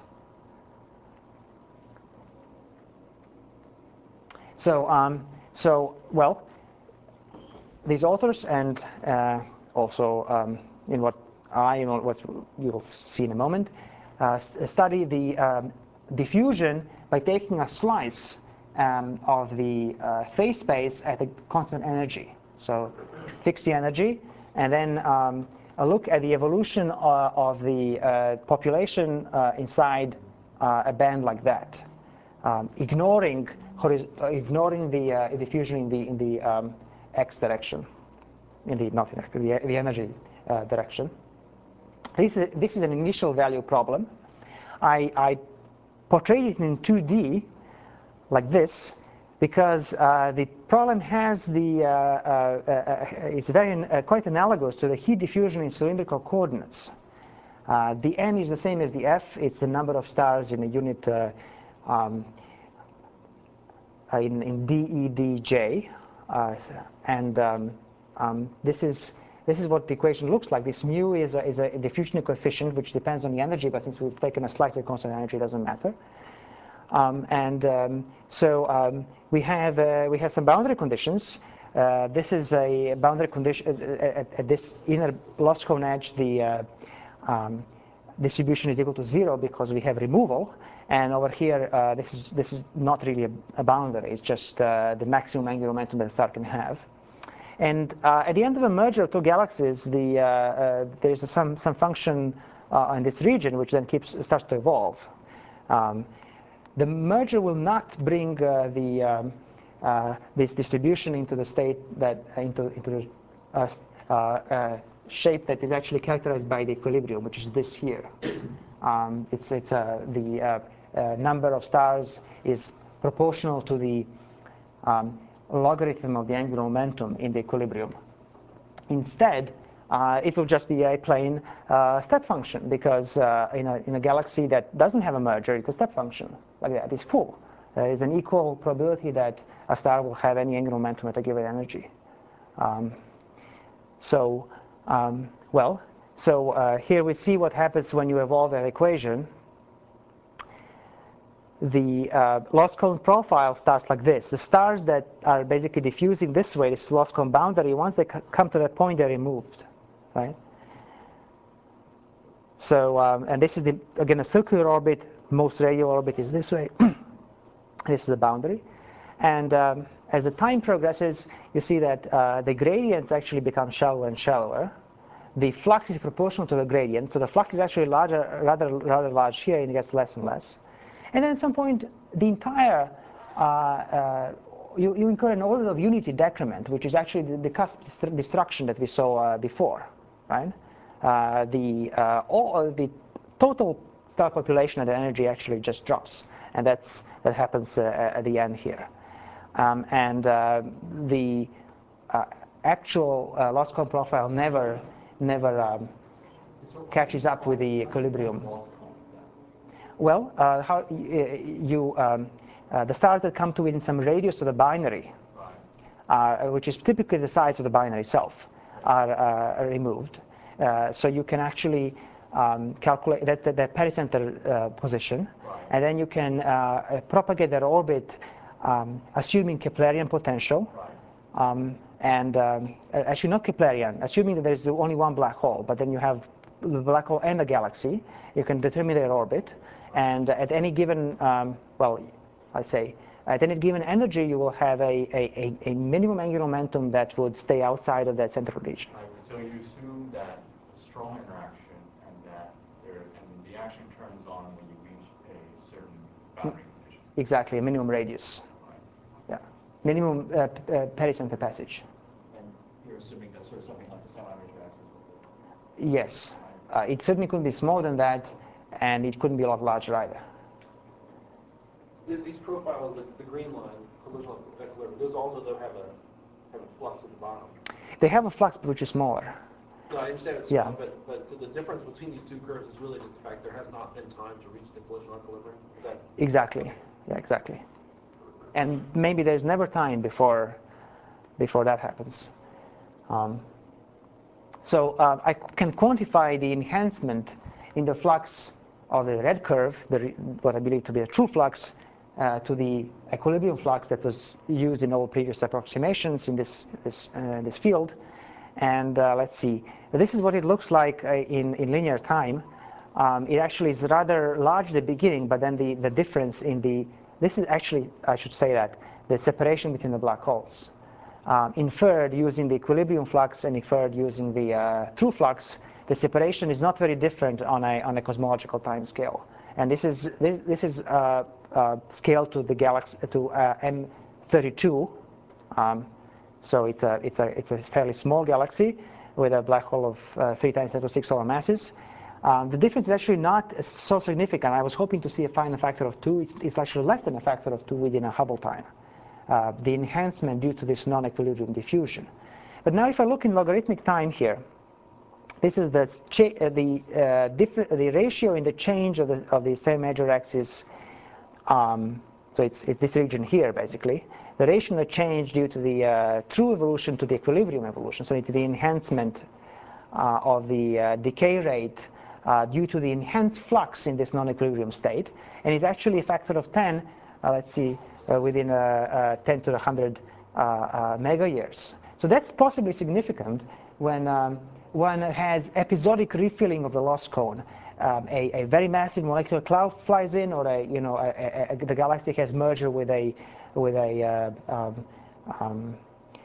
So, um, so well, these authors and uh, also um, in what I, you know, what you'll see in a moment, uh, study the um, diffusion by taking a slice um, of the uh, phase space at a constant energy. So fix the energy, and then um, a look at the evolution uh, of the uh, population uh, inside uh, a band like that, um, ignoring uh, ignoring the uh, diffusion in the in the um, x direction, in the not in the, the energy uh, direction. This is, this is an initial value problem. I, I portrayed it in two D like this because uh, the problem has the uh, uh, uh, it's very uh, quite analogous to the heat diffusion in cylindrical coordinates. Uh, the n is the same as the f. It's the number of stars in a unit uh, um, in, in D E D J, uh, and um, um, this is this is what the equation looks like. This mu is a, is a diffusion coefficient which depends on the energy, but since we've taken a slice of constant energy, it doesn't matter. Um, and um, so um, we have uh, we have some boundary conditions. Uh, this is a boundary condition uh, at, at this inner lost cone edge. The uh, um, distribution is equal to zero because we have removal. And over here, uh, this is this is not really a, a boundary. It's just uh, the maximum angular momentum that a star can have. And uh, at the end of a merger of two galaxies, the uh, uh, there's some some function uh, in this region which then keeps starts to evolve. Um, The merger will not bring uh, the um, uh, this distribution into the state that into into the uh, uh, uh, shape that is actually characterized by the equilibrium, which is this here. Um, it's it's uh, the uh, uh, number of stars is proportional to the um, logarithm of the angular momentum in the equilibrium. Instead, Uh, it will just be a plain uh, step function because uh, in, a, in a galaxy that doesn't have a merger, it's a step function like that. It's full. There is an equal probability that a star will have any angular momentum at a given energy. Um, so, um, well, so uh, here we see what happens when you evolve that equation. The uh, lost cone profile starts like this. The stars that are basically diffusing this way, this lost cone boundary, once they come to that point, they're removed. Right? So, um, and this is, the, again, a circular orbit. Most radial orbit is this way. This is the boundary. And um, as the time progresses, you see that uh, the gradients actually become shallower and shallower. The flux is proportional to the gradient. So the flux is actually larger, rather, rather large here, and it gets less and less. And then at some point, the entire, uh, uh, you, you incur an order of unity decrement, which is actually the, the cusp destruction that we saw uh, before. Right? Uh, the, uh, all, the total star population and the energy actually just drops, and that's that happens uh, at the end here. Um, and uh, the uh, actual uh, lost cone profile never never um, catches up with the equilibrium. Well, uh, how you um, uh, the stars that come to within some radius of the binary, uh, which is typically the size of the binary itself, are uh, removed. Uh, so you can actually um, calculate that the, the pericenter uh, position, Right. and then you can uh, propagate their orbit, um, assuming Keplerian potential, Right. um, and um, actually not Keplerian, assuming that there is only one black hole, but then you have the black hole and the galaxy. You can determine their orbit, and at any given, um, well, I say. At any given energy, you will have a, a, a minimum angular momentum that would stay outside of that central region. Right. So you assume that it's a strong interaction and that there, and the action turns on when you reach a certain boundary condition. Exactly, a minimum radius. Right. Yeah. minimum uh, p- uh, pericenter passage. And you're assuming that's sort of something like the semi-major axis? Yes, uh, it certainly couldn't be smaller than that, and it couldn't be a lot larger either. Th- These profiles, the, the green lines, the collisional equilibrium, those also though have a have a flux at the bottom. They have a flux which is smaller. No, I understand it's Yeah. small, but but so the difference between these two curves is really just the fact there has not been time to reach the collisional equilibrium. Is that Exactly. Yeah, exactly. And maybe there's never time before before that happens. Um, so uh, I can quantify the enhancement in the flux of the red curve, the, what I believe to be a true flux, uh, to the equilibrium flux that was used in all previous approximations in this this uh, this field. And uh, let's see, this is what it looks like uh, in in linear time. Um, it actually is rather large at the beginning, but then the the difference in the this is actually, I should say that, the separation between the black holes. Um, inferred using the equilibrium flux and inferred using the uh, true flux, the separation is not very different on a on a cosmological time scale. And this is this this is uh, uh, scaled to the galaxy to uh, M thirty-two. Um, so it's a it's a it's a fairly small galaxy with a black hole of uh, three times ten to the six solar masses. Um, the difference is actually not so significant. I was hoping to see a final factor of two. It's, it's actually less than a factor of two within a Hubble time. Uh, the enhancement due to this non-equilibrium diffusion. But now if I look in logarithmic time here, this is the, uh, the, uh, different, the ratio in the change of the, of the semi-major axis. Um, so it's, it's this region here, basically. The ratio in the change due to the uh, true evolution to the equilibrium evolution. So it's the enhancement uh, of the uh, decay rate uh, due to the enhanced flux in this non-equilibrium state. And it's actually a factor of ten, uh, let's see, Uh, within uh, uh, ten to the one hundred uh, uh, mega years. So that's possibly significant when um, one has episodic refilling of the loss cone. Um, a, a very massive molecular cloud flies in, or a, you know, a, a, a, the galaxy has merged with a with a, uh, um, um,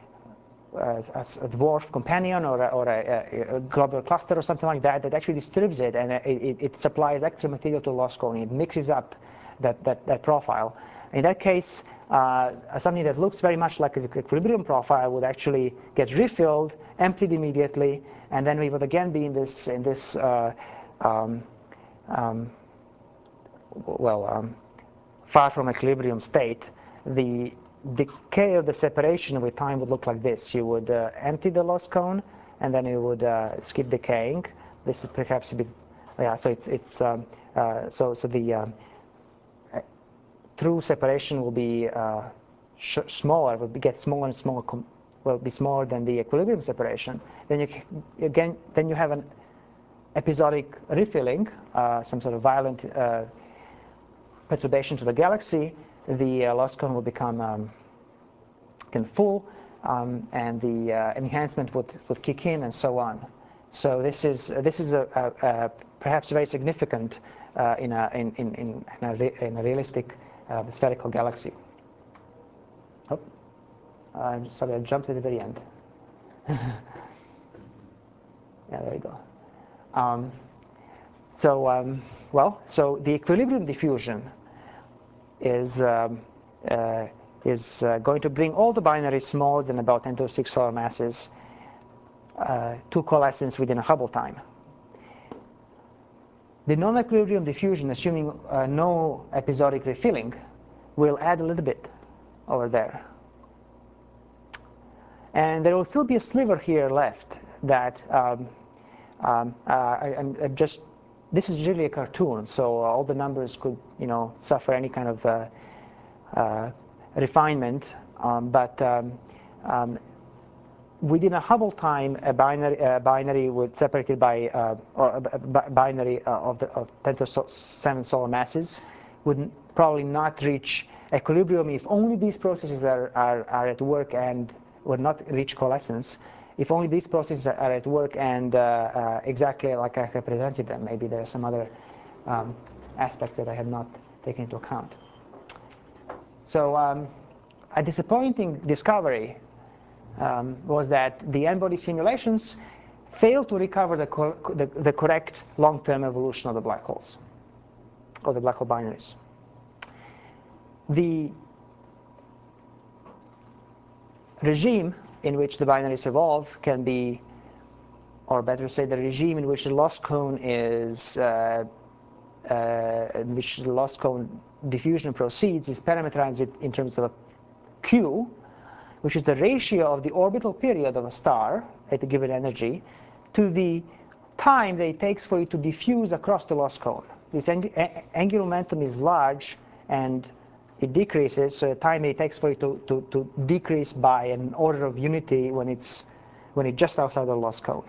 a, a dwarf companion or a, or a, a global cluster or something like that that actually disturbs it, and it, it, it supplies extra material to the loss cone. It mixes up that that, that profile. In that case, uh, something that looks very much like an equilibrium profile would actually get refilled, emptied immediately, and then we would again be in this in this uh, um, um, well um, far from equilibrium state. The decay of the separation with time would look like this. You would uh, empty the loss cone, and then you would uh, keep decaying. This is perhaps a bit, yeah. So it's it's um, uh, so so the um, true separation will be uh, sh smaller, will be, get smaller and smaller, will be smaller than the equilibrium separation. Then you again, then you have an episodic refilling, uh, some sort of violent uh, perturbation to the galaxy. The uh, loss cone will become um, kind of full, um, and the uh, enhancement would would kick in, and so on. So this is uh, this is a, a, a perhaps very significant uh, in a in in in a, re in a realistic Uh, the spherical galaxy. Oh, I'm sorry, I jumped at the very end. Yeah, there you go. Um, so, um, well, so the equilibrium diffusion is um, uh, is uh, going to bring all the binaries smaller than about ten to the six solar masses uh, to coalescence within a Hubble time. The non-equilibrium diffusion, assuming uh, no episodic refilling, will add a little bit over there. And there will still be a sliver here left that um, um, uh, I, I'm just, this is usually a cartoon, so all the numbers could, you know, suffer any kind of uh, uh, refinement, um, but um, um, within a Hubble time, a binary, uh, binary would separated by uh, or a binary uh, of, the, of ten to the seven solar masses would probably not reach equilibrium if only these processes are, are, are at work and would not reach coalescence. If only these processes are at work and uh, uh, exactly like I represented them. Maybe there are some other um, aspects that I have not taken into account. So um, a disappointing discovery Um, was that the N-body simulations failed to recover the, cor the, the correct long-term evolution of the black holes, or the black hole binaries. The regime in which the binaries evolve can be, or better say, the regime in which the lost cone is, uh, uh, in which the lost cone diffusion proceeds is parameterized in terms of a Q, which is the ratio of the orbital period of a star at a given energy to the time that it takes for it to diffuse across the lost cone. This ang angular momentum is large and it decreases, so the time it takes for it to, to, to decrease by an order of unity when it's, when it's just outside the lost cone.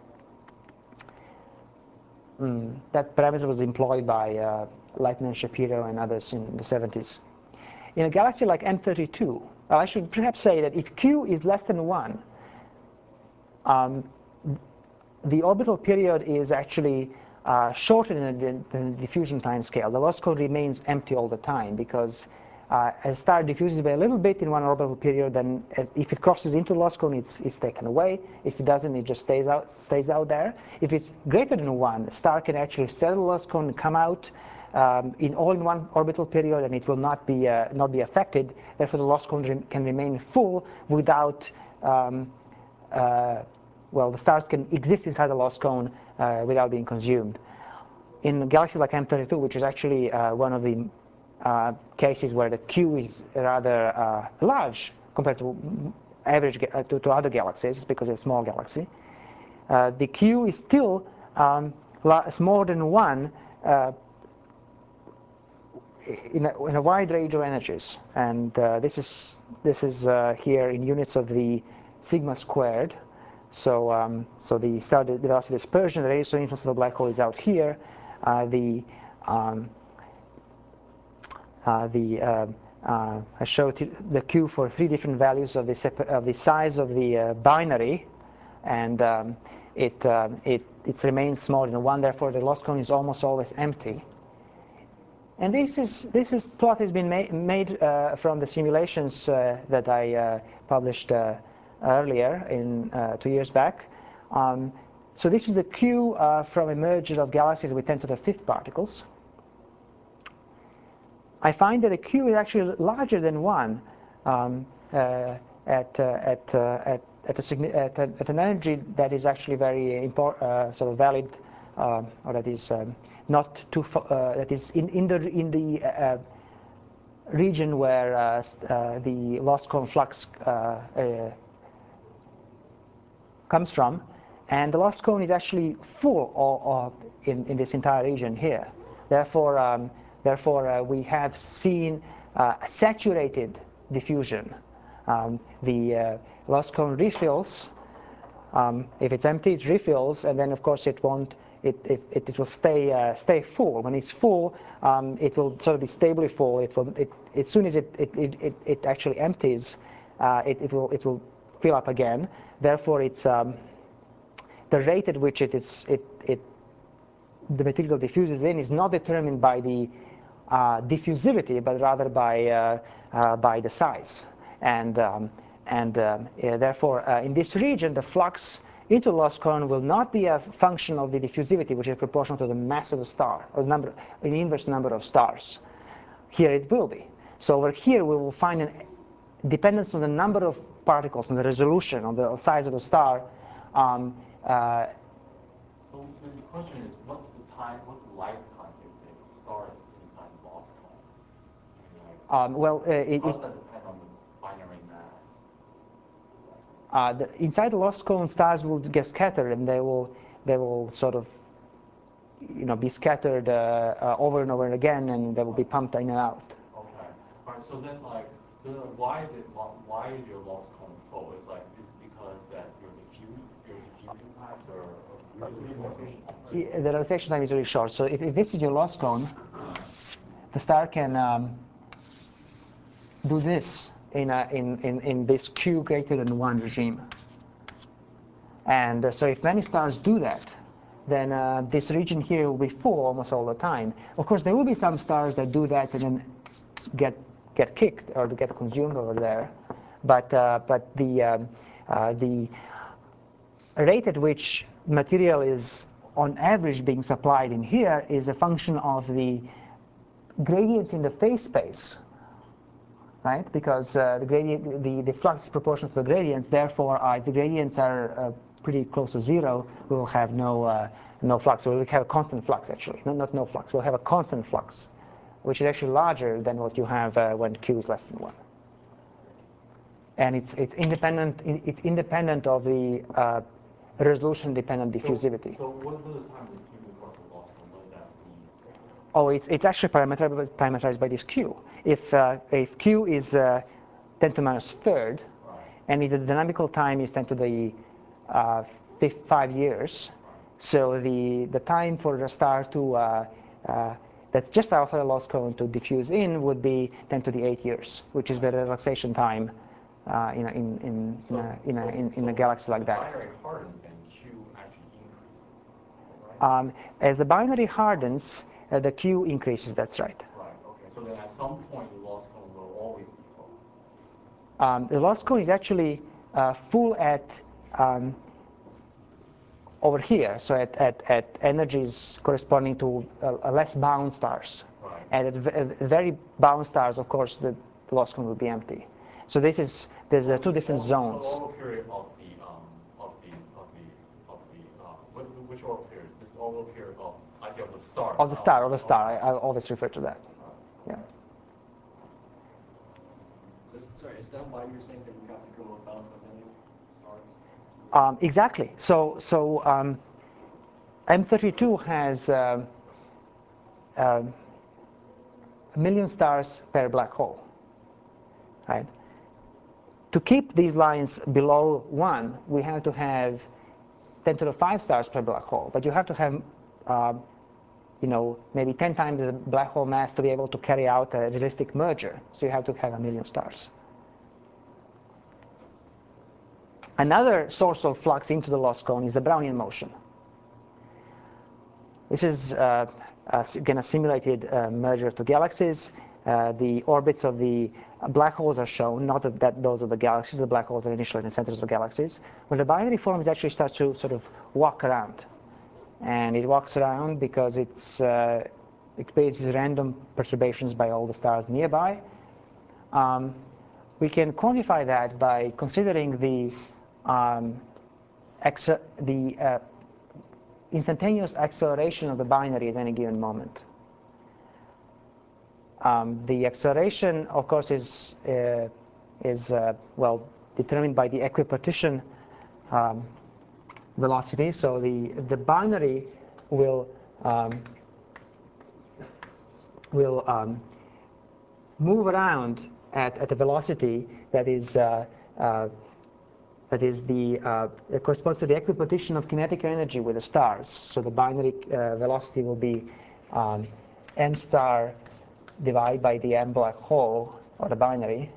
Mm, that parameter was employed by uh, Lightner and Shapiro and others in the seventies. In a galaxy like M thirty-two, well, I should perhaps say that if Q is less than one, um, the orbital period is actually uh, shorter than the, than the diffusion time scale. The lost cone remains empty all the time because uh, as a star diffuses by a little bit in one orbital period, then if it crosses into the lost cone, it's, it's taken away. If it doesn't, it just stays out, stays out there. If it's greater than one, the star can actually stay in the lost cone and come out um, in all in one orbital period, and it will not be, uh, not be affected. Therefore, the lost cone re can remain full without um, uh, well, the stars can exist inside the lost cone uh, without being consumed. In a galaxy like M thirty-two, which is actually uh, one of the uh, cases where the Q is rather uh, large compared to average uh, to, to other galaxies, because it's a small galaxy, uh, the Q is still um, smaller than one uh, in, a, in a wide range of energies, and uh, this is this is uh, here in units of the sigma squared. So, um, so the star velocity dispersion, the radius influence of the black hole is out here. Uh, the um, uh, the uh, uh, I showed the Q for three different values of the of the size of the uh, binary, and um, it uh, it it remains smaller than one. Therefore, the lost cone is almost always empty. And this is this is plot has been ma made uh, from the simulations uh, that I uh, published Uh, earlier, in uh, two years back. Um, so this is the Q uh, from a merger of galaxies with ten to the fifth particles. I find that the Q is actually larger than one um, uh, at, uh, at, uh, at, at, a at, a, at an energy that is actually very important, uh, sort of valid, uh, or that is um, not too, uh, that is in, in the, in the uh, region where uh, uh, the lost cone flux uh, uh, comes from, and the lost cone is actually full of, of in, in this entire region here. Therefore, um, therefore uh, we have seen uh, saturated diffusion. Um, the uh, lost cone refills. Um, if it's empty, it refills, and then of course it won't. It it, it, it will stay uh, stay full. When it's full, um, it will sort of be stably full. It will. It, as soon as it it it, it actually empties, uh, it it will it will fill up again. Therefore, it's um, the rate at which it is it, it the material diffuses in is not determined by the uh, diffusivity, but rather by uh, uh, by the size. And um, and um, yeah, therefore, uh, in this region, the flux into the lost cone will not be a function of the diffusivity, which is proportional to the mass of the star, or the number, an inverse number of stars. Here it will be. So over here, we will find an dependence on the number of particles, on the resolution, on the size of the star. Um, uh, so the question is, what's the time, what's the lifetime if the star is inside the lost cone? Like, um, well, uh, it, how it, does that depend on the binary mass? uh, the, inside the lost cone, stars will get scattered, and they will they will sort of, you know, be scattered uh, uh, over and over again, and they will be pumped in and out. Okay. All right. So then, like, so then why is it? Why is your lost cone full? It's like, is it because that your diffusion, your diffusion times are, are really short? The relaxation time is really short. So if, if this is your lost cone, the star can um, do this in, a, in, in, in this Q greater than one regime. And uh, so if many stars do that, then uh, this region here will be full almost all the time. Of course, there will be some stars that do that and then get get kicked or get consumed over there. But uh, but the um, uh, the rate at which material is on average being supplied in here is a function of the gradients in the phase space. right? Because uh, the gradient, the, the flux is proportional to the gradients. Therefore, uh, if the gradients are uh, pretty close to zero, we will have no uh, no flux. So we'll have a constant flux actually, not not no flux. We'll have a constant flux, which is actually larger than what you have uh, when Q is less than one. And it's it's independent. It's independent of the uh, resolution-dependent diffusivity. So, so what is the time with Q across the loss cone? What does that mean? Oh, it's it's actually parameterized, parameterized by this Q. If uh, if Q is uh, ten to the minus third, Right. and if the dynamical time is ten to the uh, five years, right. So the the time for the star to uh, uh, that's just outside the loss cone to diffuse in would be ten to the eight years, which is the relaxation time uh, in a, in in So, in, a, in, a, so, in, in so a galaxy like the that. binary hardens and Q actually increases, right? Um, as the binary hardens, uh, the Q increases. That's right. Right. Okay. So then, at some point, the loss cone will always be full. Um, the loss cone is actually uh, full at um, over here, so at, at, at energies corresponding to uh, less bound stars. Right. And at v very bound stars, of course, the, the loss cone will be empty. So this is there's uh, two different So zones. the orbital period of the um of the of the of the uh, which, which orbital period? This orbital period of I see of the star. Of the star, of the star. I, I always refer to that. Yeah. So, sorry, is that why you're saying that you have to go above a million stars? Um, exactly. So so um, M thirty-two has um, um, a million stars per black hole, right? To keep these lines below one, we have to have ten to the five stars per black hole. But you have to have, um, you know, maybe ten times the black hole mass to be able to carry out a realistic merger. So you have to have a million stars. Another source of flux into the loss cone is the Brownian motion. This is, uh, uh, again, a simulated uh, merger of two galaxies. Uh, the orbits of the black holes are shown, not that, that those of the galaxies. The black holes are initially in the centers of the galaxies. When the binary forms, it actually starts to sort of walk around. And it walks around because it's, uh, it experiences random perturbations by all the stars nearby. Um, we can quantify that by considering the, um, the uh, instantaneous acceleration of the binary at any given moment. Um, the acceleration, of course, is uh, is uh, well determined by the equipartition um, velocity. So the the binary will um, will um, move around at at a velocity that is uh, uh, that is the uh, it corresponds to the equipartition of kinetic energy with the stars. So the binary uh, velocity will be um, m star divided by the m black hole, or the binary,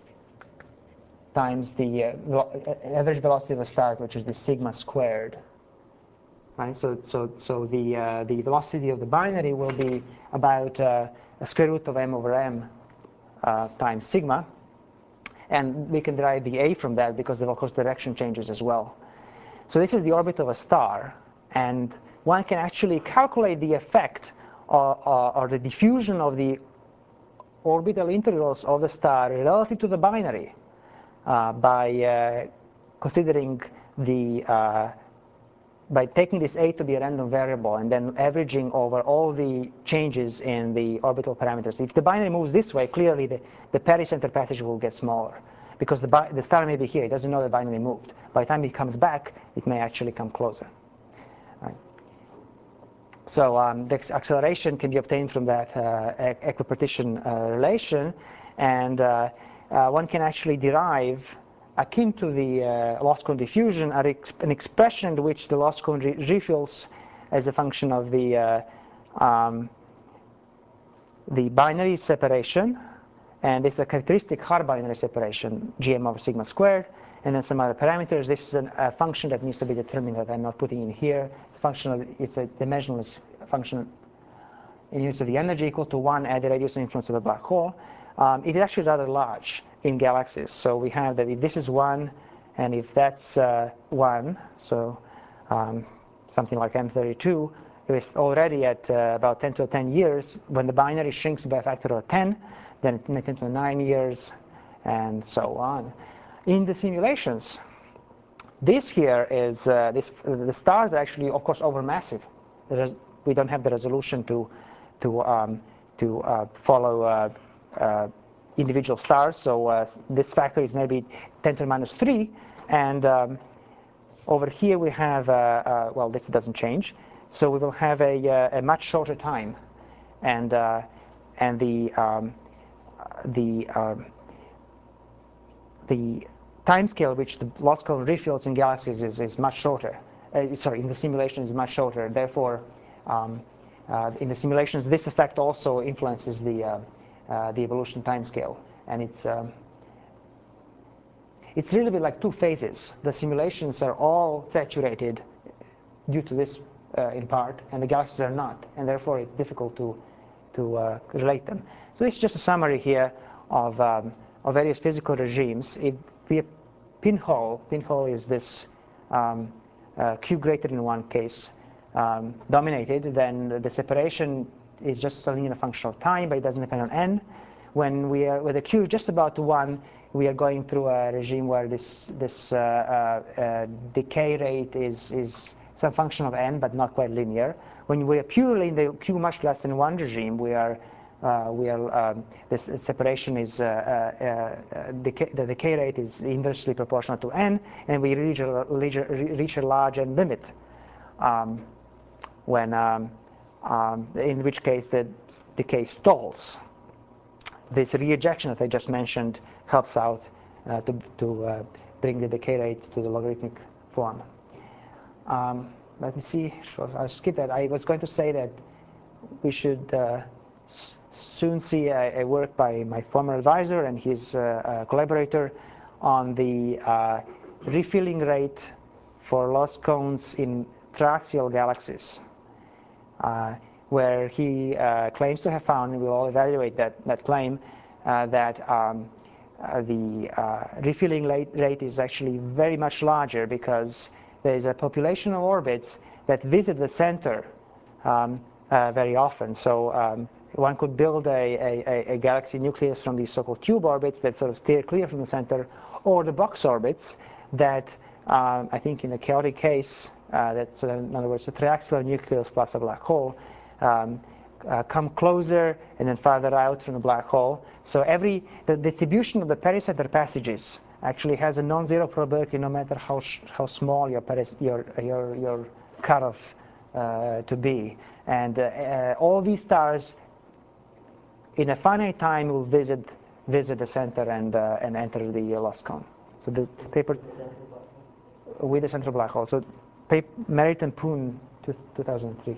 times the uh, average velocity of the stars, which is the sigma squared. Right. So so so the uh, the velocity of the binary will be about uh, a square root of m over m uh, times sigma. And we can derive the a from that because, of course, direction changes as well. So this is the orbit of a star. And one can actually calculate the effect or, or, or the diffusion of the orbital integrals of the star relative to the binary uh, by uh, considering the, uh, by taking this a to be a random variable and then averaging over all the changes in the orbital parameters. If the binary moves this way, clearly the, the pericenter passage will get smaller because the, the star may be here. It doesn't know the binary moved. By the time it comes back, it may actually come closer. Right. So um, the acceleration can be obtained from that uh, equipartition uh, relation, and uh, uh, one can actually derive, akin to the uh, loss cone diffusion, an expression in which the loss cone re refills as a function of the uh, um, the binary separation, and this is a characteristic hard binary separation, gm over sigma squared, and then some other parameters. This is an, a function that needs to be determined that I'm not putting in here. It's a function of, it's a dimensionless function in units of the energy equal to one at the radius and influence of the black hole. Um, it is actually rather large in galaxies. So we have that if this is one, and if that's uh, one, so um, something like M thirty-two, it is already at uh, about ten to the ten years. When the binary shrinks by a factor of ten, then nineteen twenty-nine years, and so on. In the simulations, this here is, uh, this, uh, the stars are actually, of course, overmassive. There's, we don't have the resolution to, to, um, to uh, follow uh, uh, individual stars, so uh, this factor is maybe ten to the minus three, and um, over here we have, uh, uh, well, this doesn't change, so we will have a, uh, a much shorter time, and uh, and the um, the um, the time scale which the loss cone refills in galaxies is, is much shorter. Uh, sorry, in the simulation is much shorter. Therefore, um, uh, in the simulations, this effect also influences the uh, uh, the evolution time scale, and it's um, it's really bit like two phases. The simulations are all saturated due to this uh, in part, and the galaxies are not, and therefore it's difficult to to uh, relate them. So this is just a summary here of, um, of various physical regimes. If we have pinhole, pinhole is this um, uh, q greater than one case um, dominated, then the separation is just a linear function of time, but it doesn't depend on n. When we are with the q just about to one, we are going through a regime where this this uh, uh, uh, decay rate is is some function of n, but not quite linear. When we are purely in the q much less than one regime, we are uh, we are um, this separation is uh, uh, uh, decay, the decay rate is inversely proportional to n, and we reach a, reach a, reach a large n limit. Um, when um, um, in which case the decay stalls. This reejection that I just mentioned helps out uh, to, to uh, bring the decay rate to the logarithmic form. Um, let me see, I'll skip that. I was going to say that we should uh, soon see a, a work by my former advisor and his uh, uh, collaborator on the uh, refilling rate for loss cones in triaxial galaxies, uh, where he uh, claims to have found, and we'll all evaluate that, that claim, uh, that um, uh, the uh, refilling rate, rate is actually very much larger because there's a population of orbits that visit the center um, uh, very often. So um, one could build a, a, a galaxy nucleus from these so-called tube orbits that sort of steer clear from the center, or the box orbits that, um, I think in the chaotic case, uh, that, so in other words, the triaxial nucleus plus a black hole, um, uh, come closer and then farther out from the black hole. So every, the distribution of the pericenter passages actually has a non-zero probability no matter how sh how small your your your your cutoff uh, to be, and uh, uh, all these stars in a finite time will visit visit the center and uh, and enter the loss cone. So the paper with the central black hole. So Merritt and Poon, two thousand three.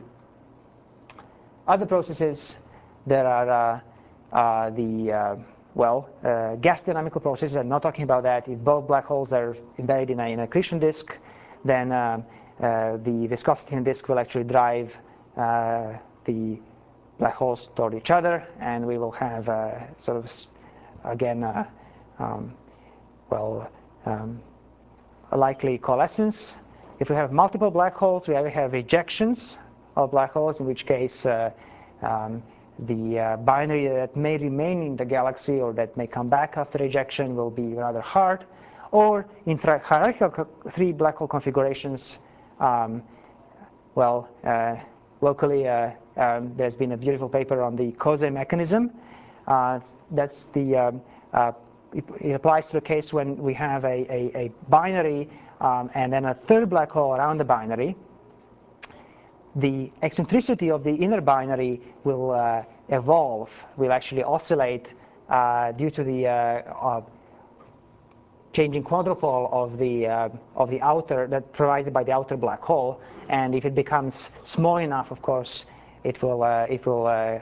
Other processes, there are uh, uh, the uh, well, uh, gas dynamical processes. I'm not talking about that. If both black holes are embedded in, a, in an accretion disk, then uh, uh, the viscosity in the disk will actually drive uh, the black holes toward each other, and we will have uh, sort of, again, uh, um, well, um, a likely coalescence. If we have multiple black holes, we either have ejections of black holes, in which case uh, um, the uh, binary that may remain in the galaxy or that may come back after ejection will be rather hard. Or in hierarchical three black hole configurations, um, well, uh, locally uh, um, there's been a beautiful paper on the Cauchy mechanism. Uh, that's the, um, uh, it, it applies to the case when we have a, a, a binary um, and then a third black hole around the binary. The eccentricity of the inner binary will uh, evolve, will actually oscillate uh, due to the uh, uh, changing quadrupole of the uh, of the outer, that provided by the outer black hole. And if it becomes small enough, of course, it will uh, it will uh,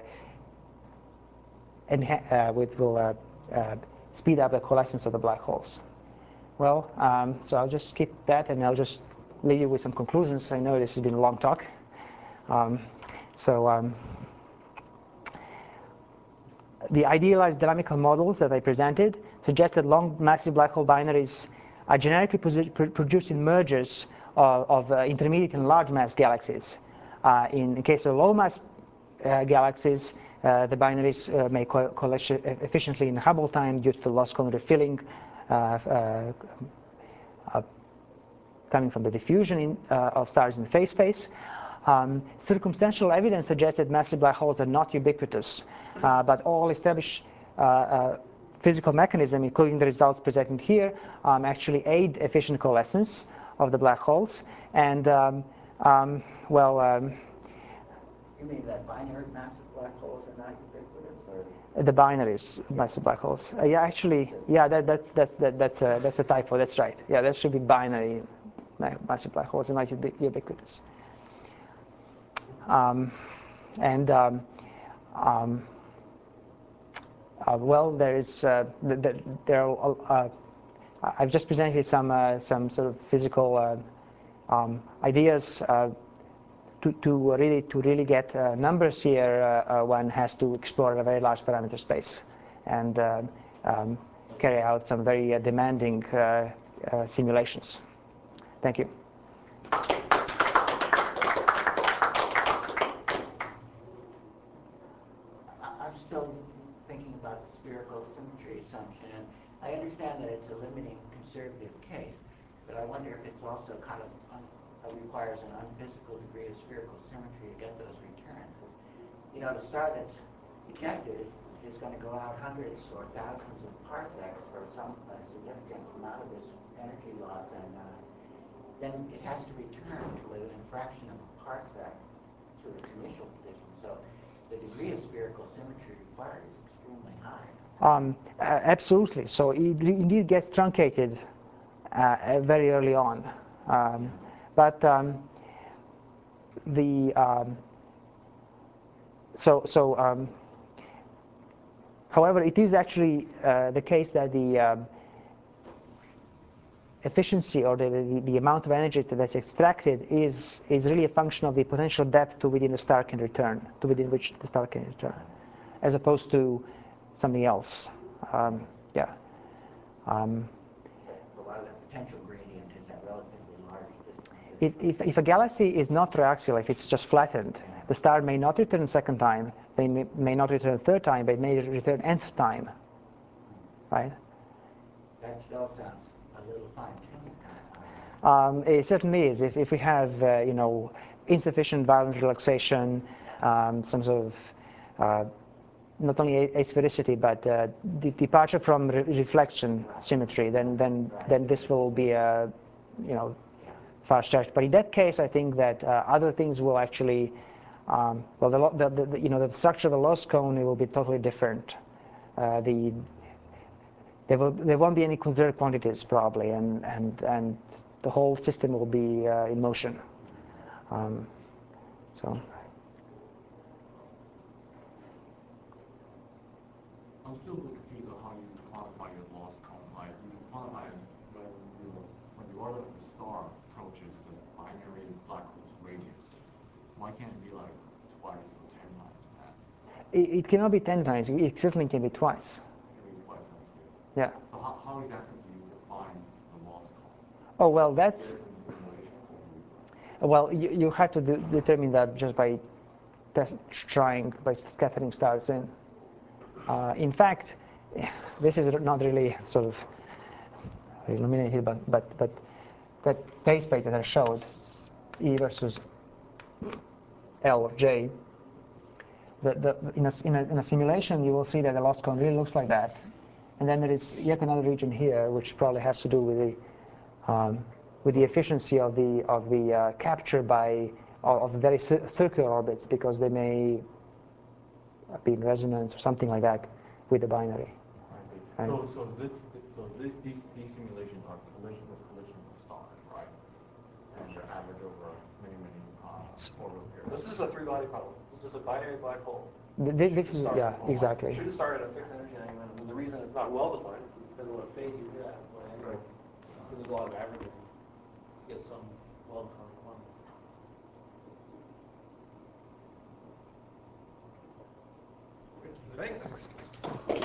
uh, it will uh, uh, speed up the coalescence of the black holes. Well, um, so I'll just skip that, and I'll just leave you with some conclusions. I know this has been a long talk. Um, so um, the idealized dynamical models that I presented suggest that long massive black hole binaries are generically produced in mergers of, of uh, intermediate and large mass galaxies. Uh, in the case of low mass uh, galaxies, Uh, the binaries uh, may co coalesce efficiently in Hubble time due to the lost cone refilling uh, uh, uh, coming from the diffusion in, uh, of stars in the phase space. Um, circumstantial evidence suggests that massive black holes are not ubiquitous, uh, but all established uh, uh, physical mechanisms, including the results presented here, um, actually aid efficient coalescence of the black holes. And um, um, well, um, You mean that binary massive black holes are not ubiquitous, or? the binaries, massive black holes. Uh, yeah, actually, yeah, that, that's that's that, that's a, that's a typo. That's right. Yeah, that should be binary massive black holes. It might be ubiquitous. Um, and um, um, uh, well, there is uh, the, the, there are. Uh, I've just presented some uh, some sort of physical uh, um, ideas. Uh, To, to really to really get uh, numbers here, uh, uh, one has to explore a very large parameter space and uh, um, carry out some very uh, demanding uh, uh, simulations. Thank you. I'm still thinking about the spherical symmetry assumption, and I understand that it's a limiting conservative case, but I wonder if it's also kind of un uh, requires an unphysical degree of spherical symmetry to get those returns. You know, the star that's ejected is, is going to go out hundreds or thousands of parsecs for some uh, significant amount of this energy loss, and uh, then it has to return to within a fraction of a parsec to its initial position. So the degree of spherical symmetry required is extremely high. Um, uh, absolutely. So it indeed gets truncated uh, very early on. Um, but um, the um, so so um, however, it is actually uh, the case that the um, efficiency or the, the, the amount of energy that's extracted is is really a function of the potential depth to within the star can return, to within which the star can return, as opposed to something else. Um, yeah. Um, A lot of the potential gradient is at relatively large distances. if, if, if a galaxy is not triaxial, if it's just flattened, the star may not return a second time, they may, may not return a third time, but it may return nth time, right? That still sounds a little fine-tuned. Um, it certainly is. If, if we have, uh, you know, insufficient violent relaxation, um, some sort of uh, not only asphericity, but uh, the departure from re reflection symmetry, then then then this will be a, you know, far-stretched. But in that case, I think that uh, other things will actually, um, well, the, the, the you know the structure of a lost cone it will be totally different. Uh, the there will there won't be any conserved quantities probably, and and and the whole system will be uh, in motion. Um, so. I'm still a bit confused on how you quantify your loss cone. Like you quantify it when you when the orbit of the star approaches the binary black hole's radius. Why can't it be like twice or ten times that? It, it cannot be ten times. It certainly can be twice. It can be twice, I see. Yeah. So how, how exactly do you define the loss cone? Oh well, that's Get it from simulations or? well. You, you have to de determine that just by test, trying by scattering stars in. Uh, in fact, this is not really sort of illuminated, but but but that phase space that I showed, E versus L or J. The, the, in, a, in, a, in a simulation, you will see that the lost cone really looks like that, and then there is yet another region here, which probably has to do with the um, with the efficiency of the of the uh, capture by of, of the very cir circular orbits, because they may be in resonance or something like that with the binary. I see. Right. So so this so this these these simulations are collision with collision with stars, right? And they're average over many many uh, orbital periods. This is a three-body problem. This is just a binary black hole. Th this Shoot is the star. yeah, exactly. Shoot a star at a fixed energy angle, and the reason it's not well defined is because of what phase you hit at, what angle. So there's a lot of averaging to get some well defined quantity. Thanks.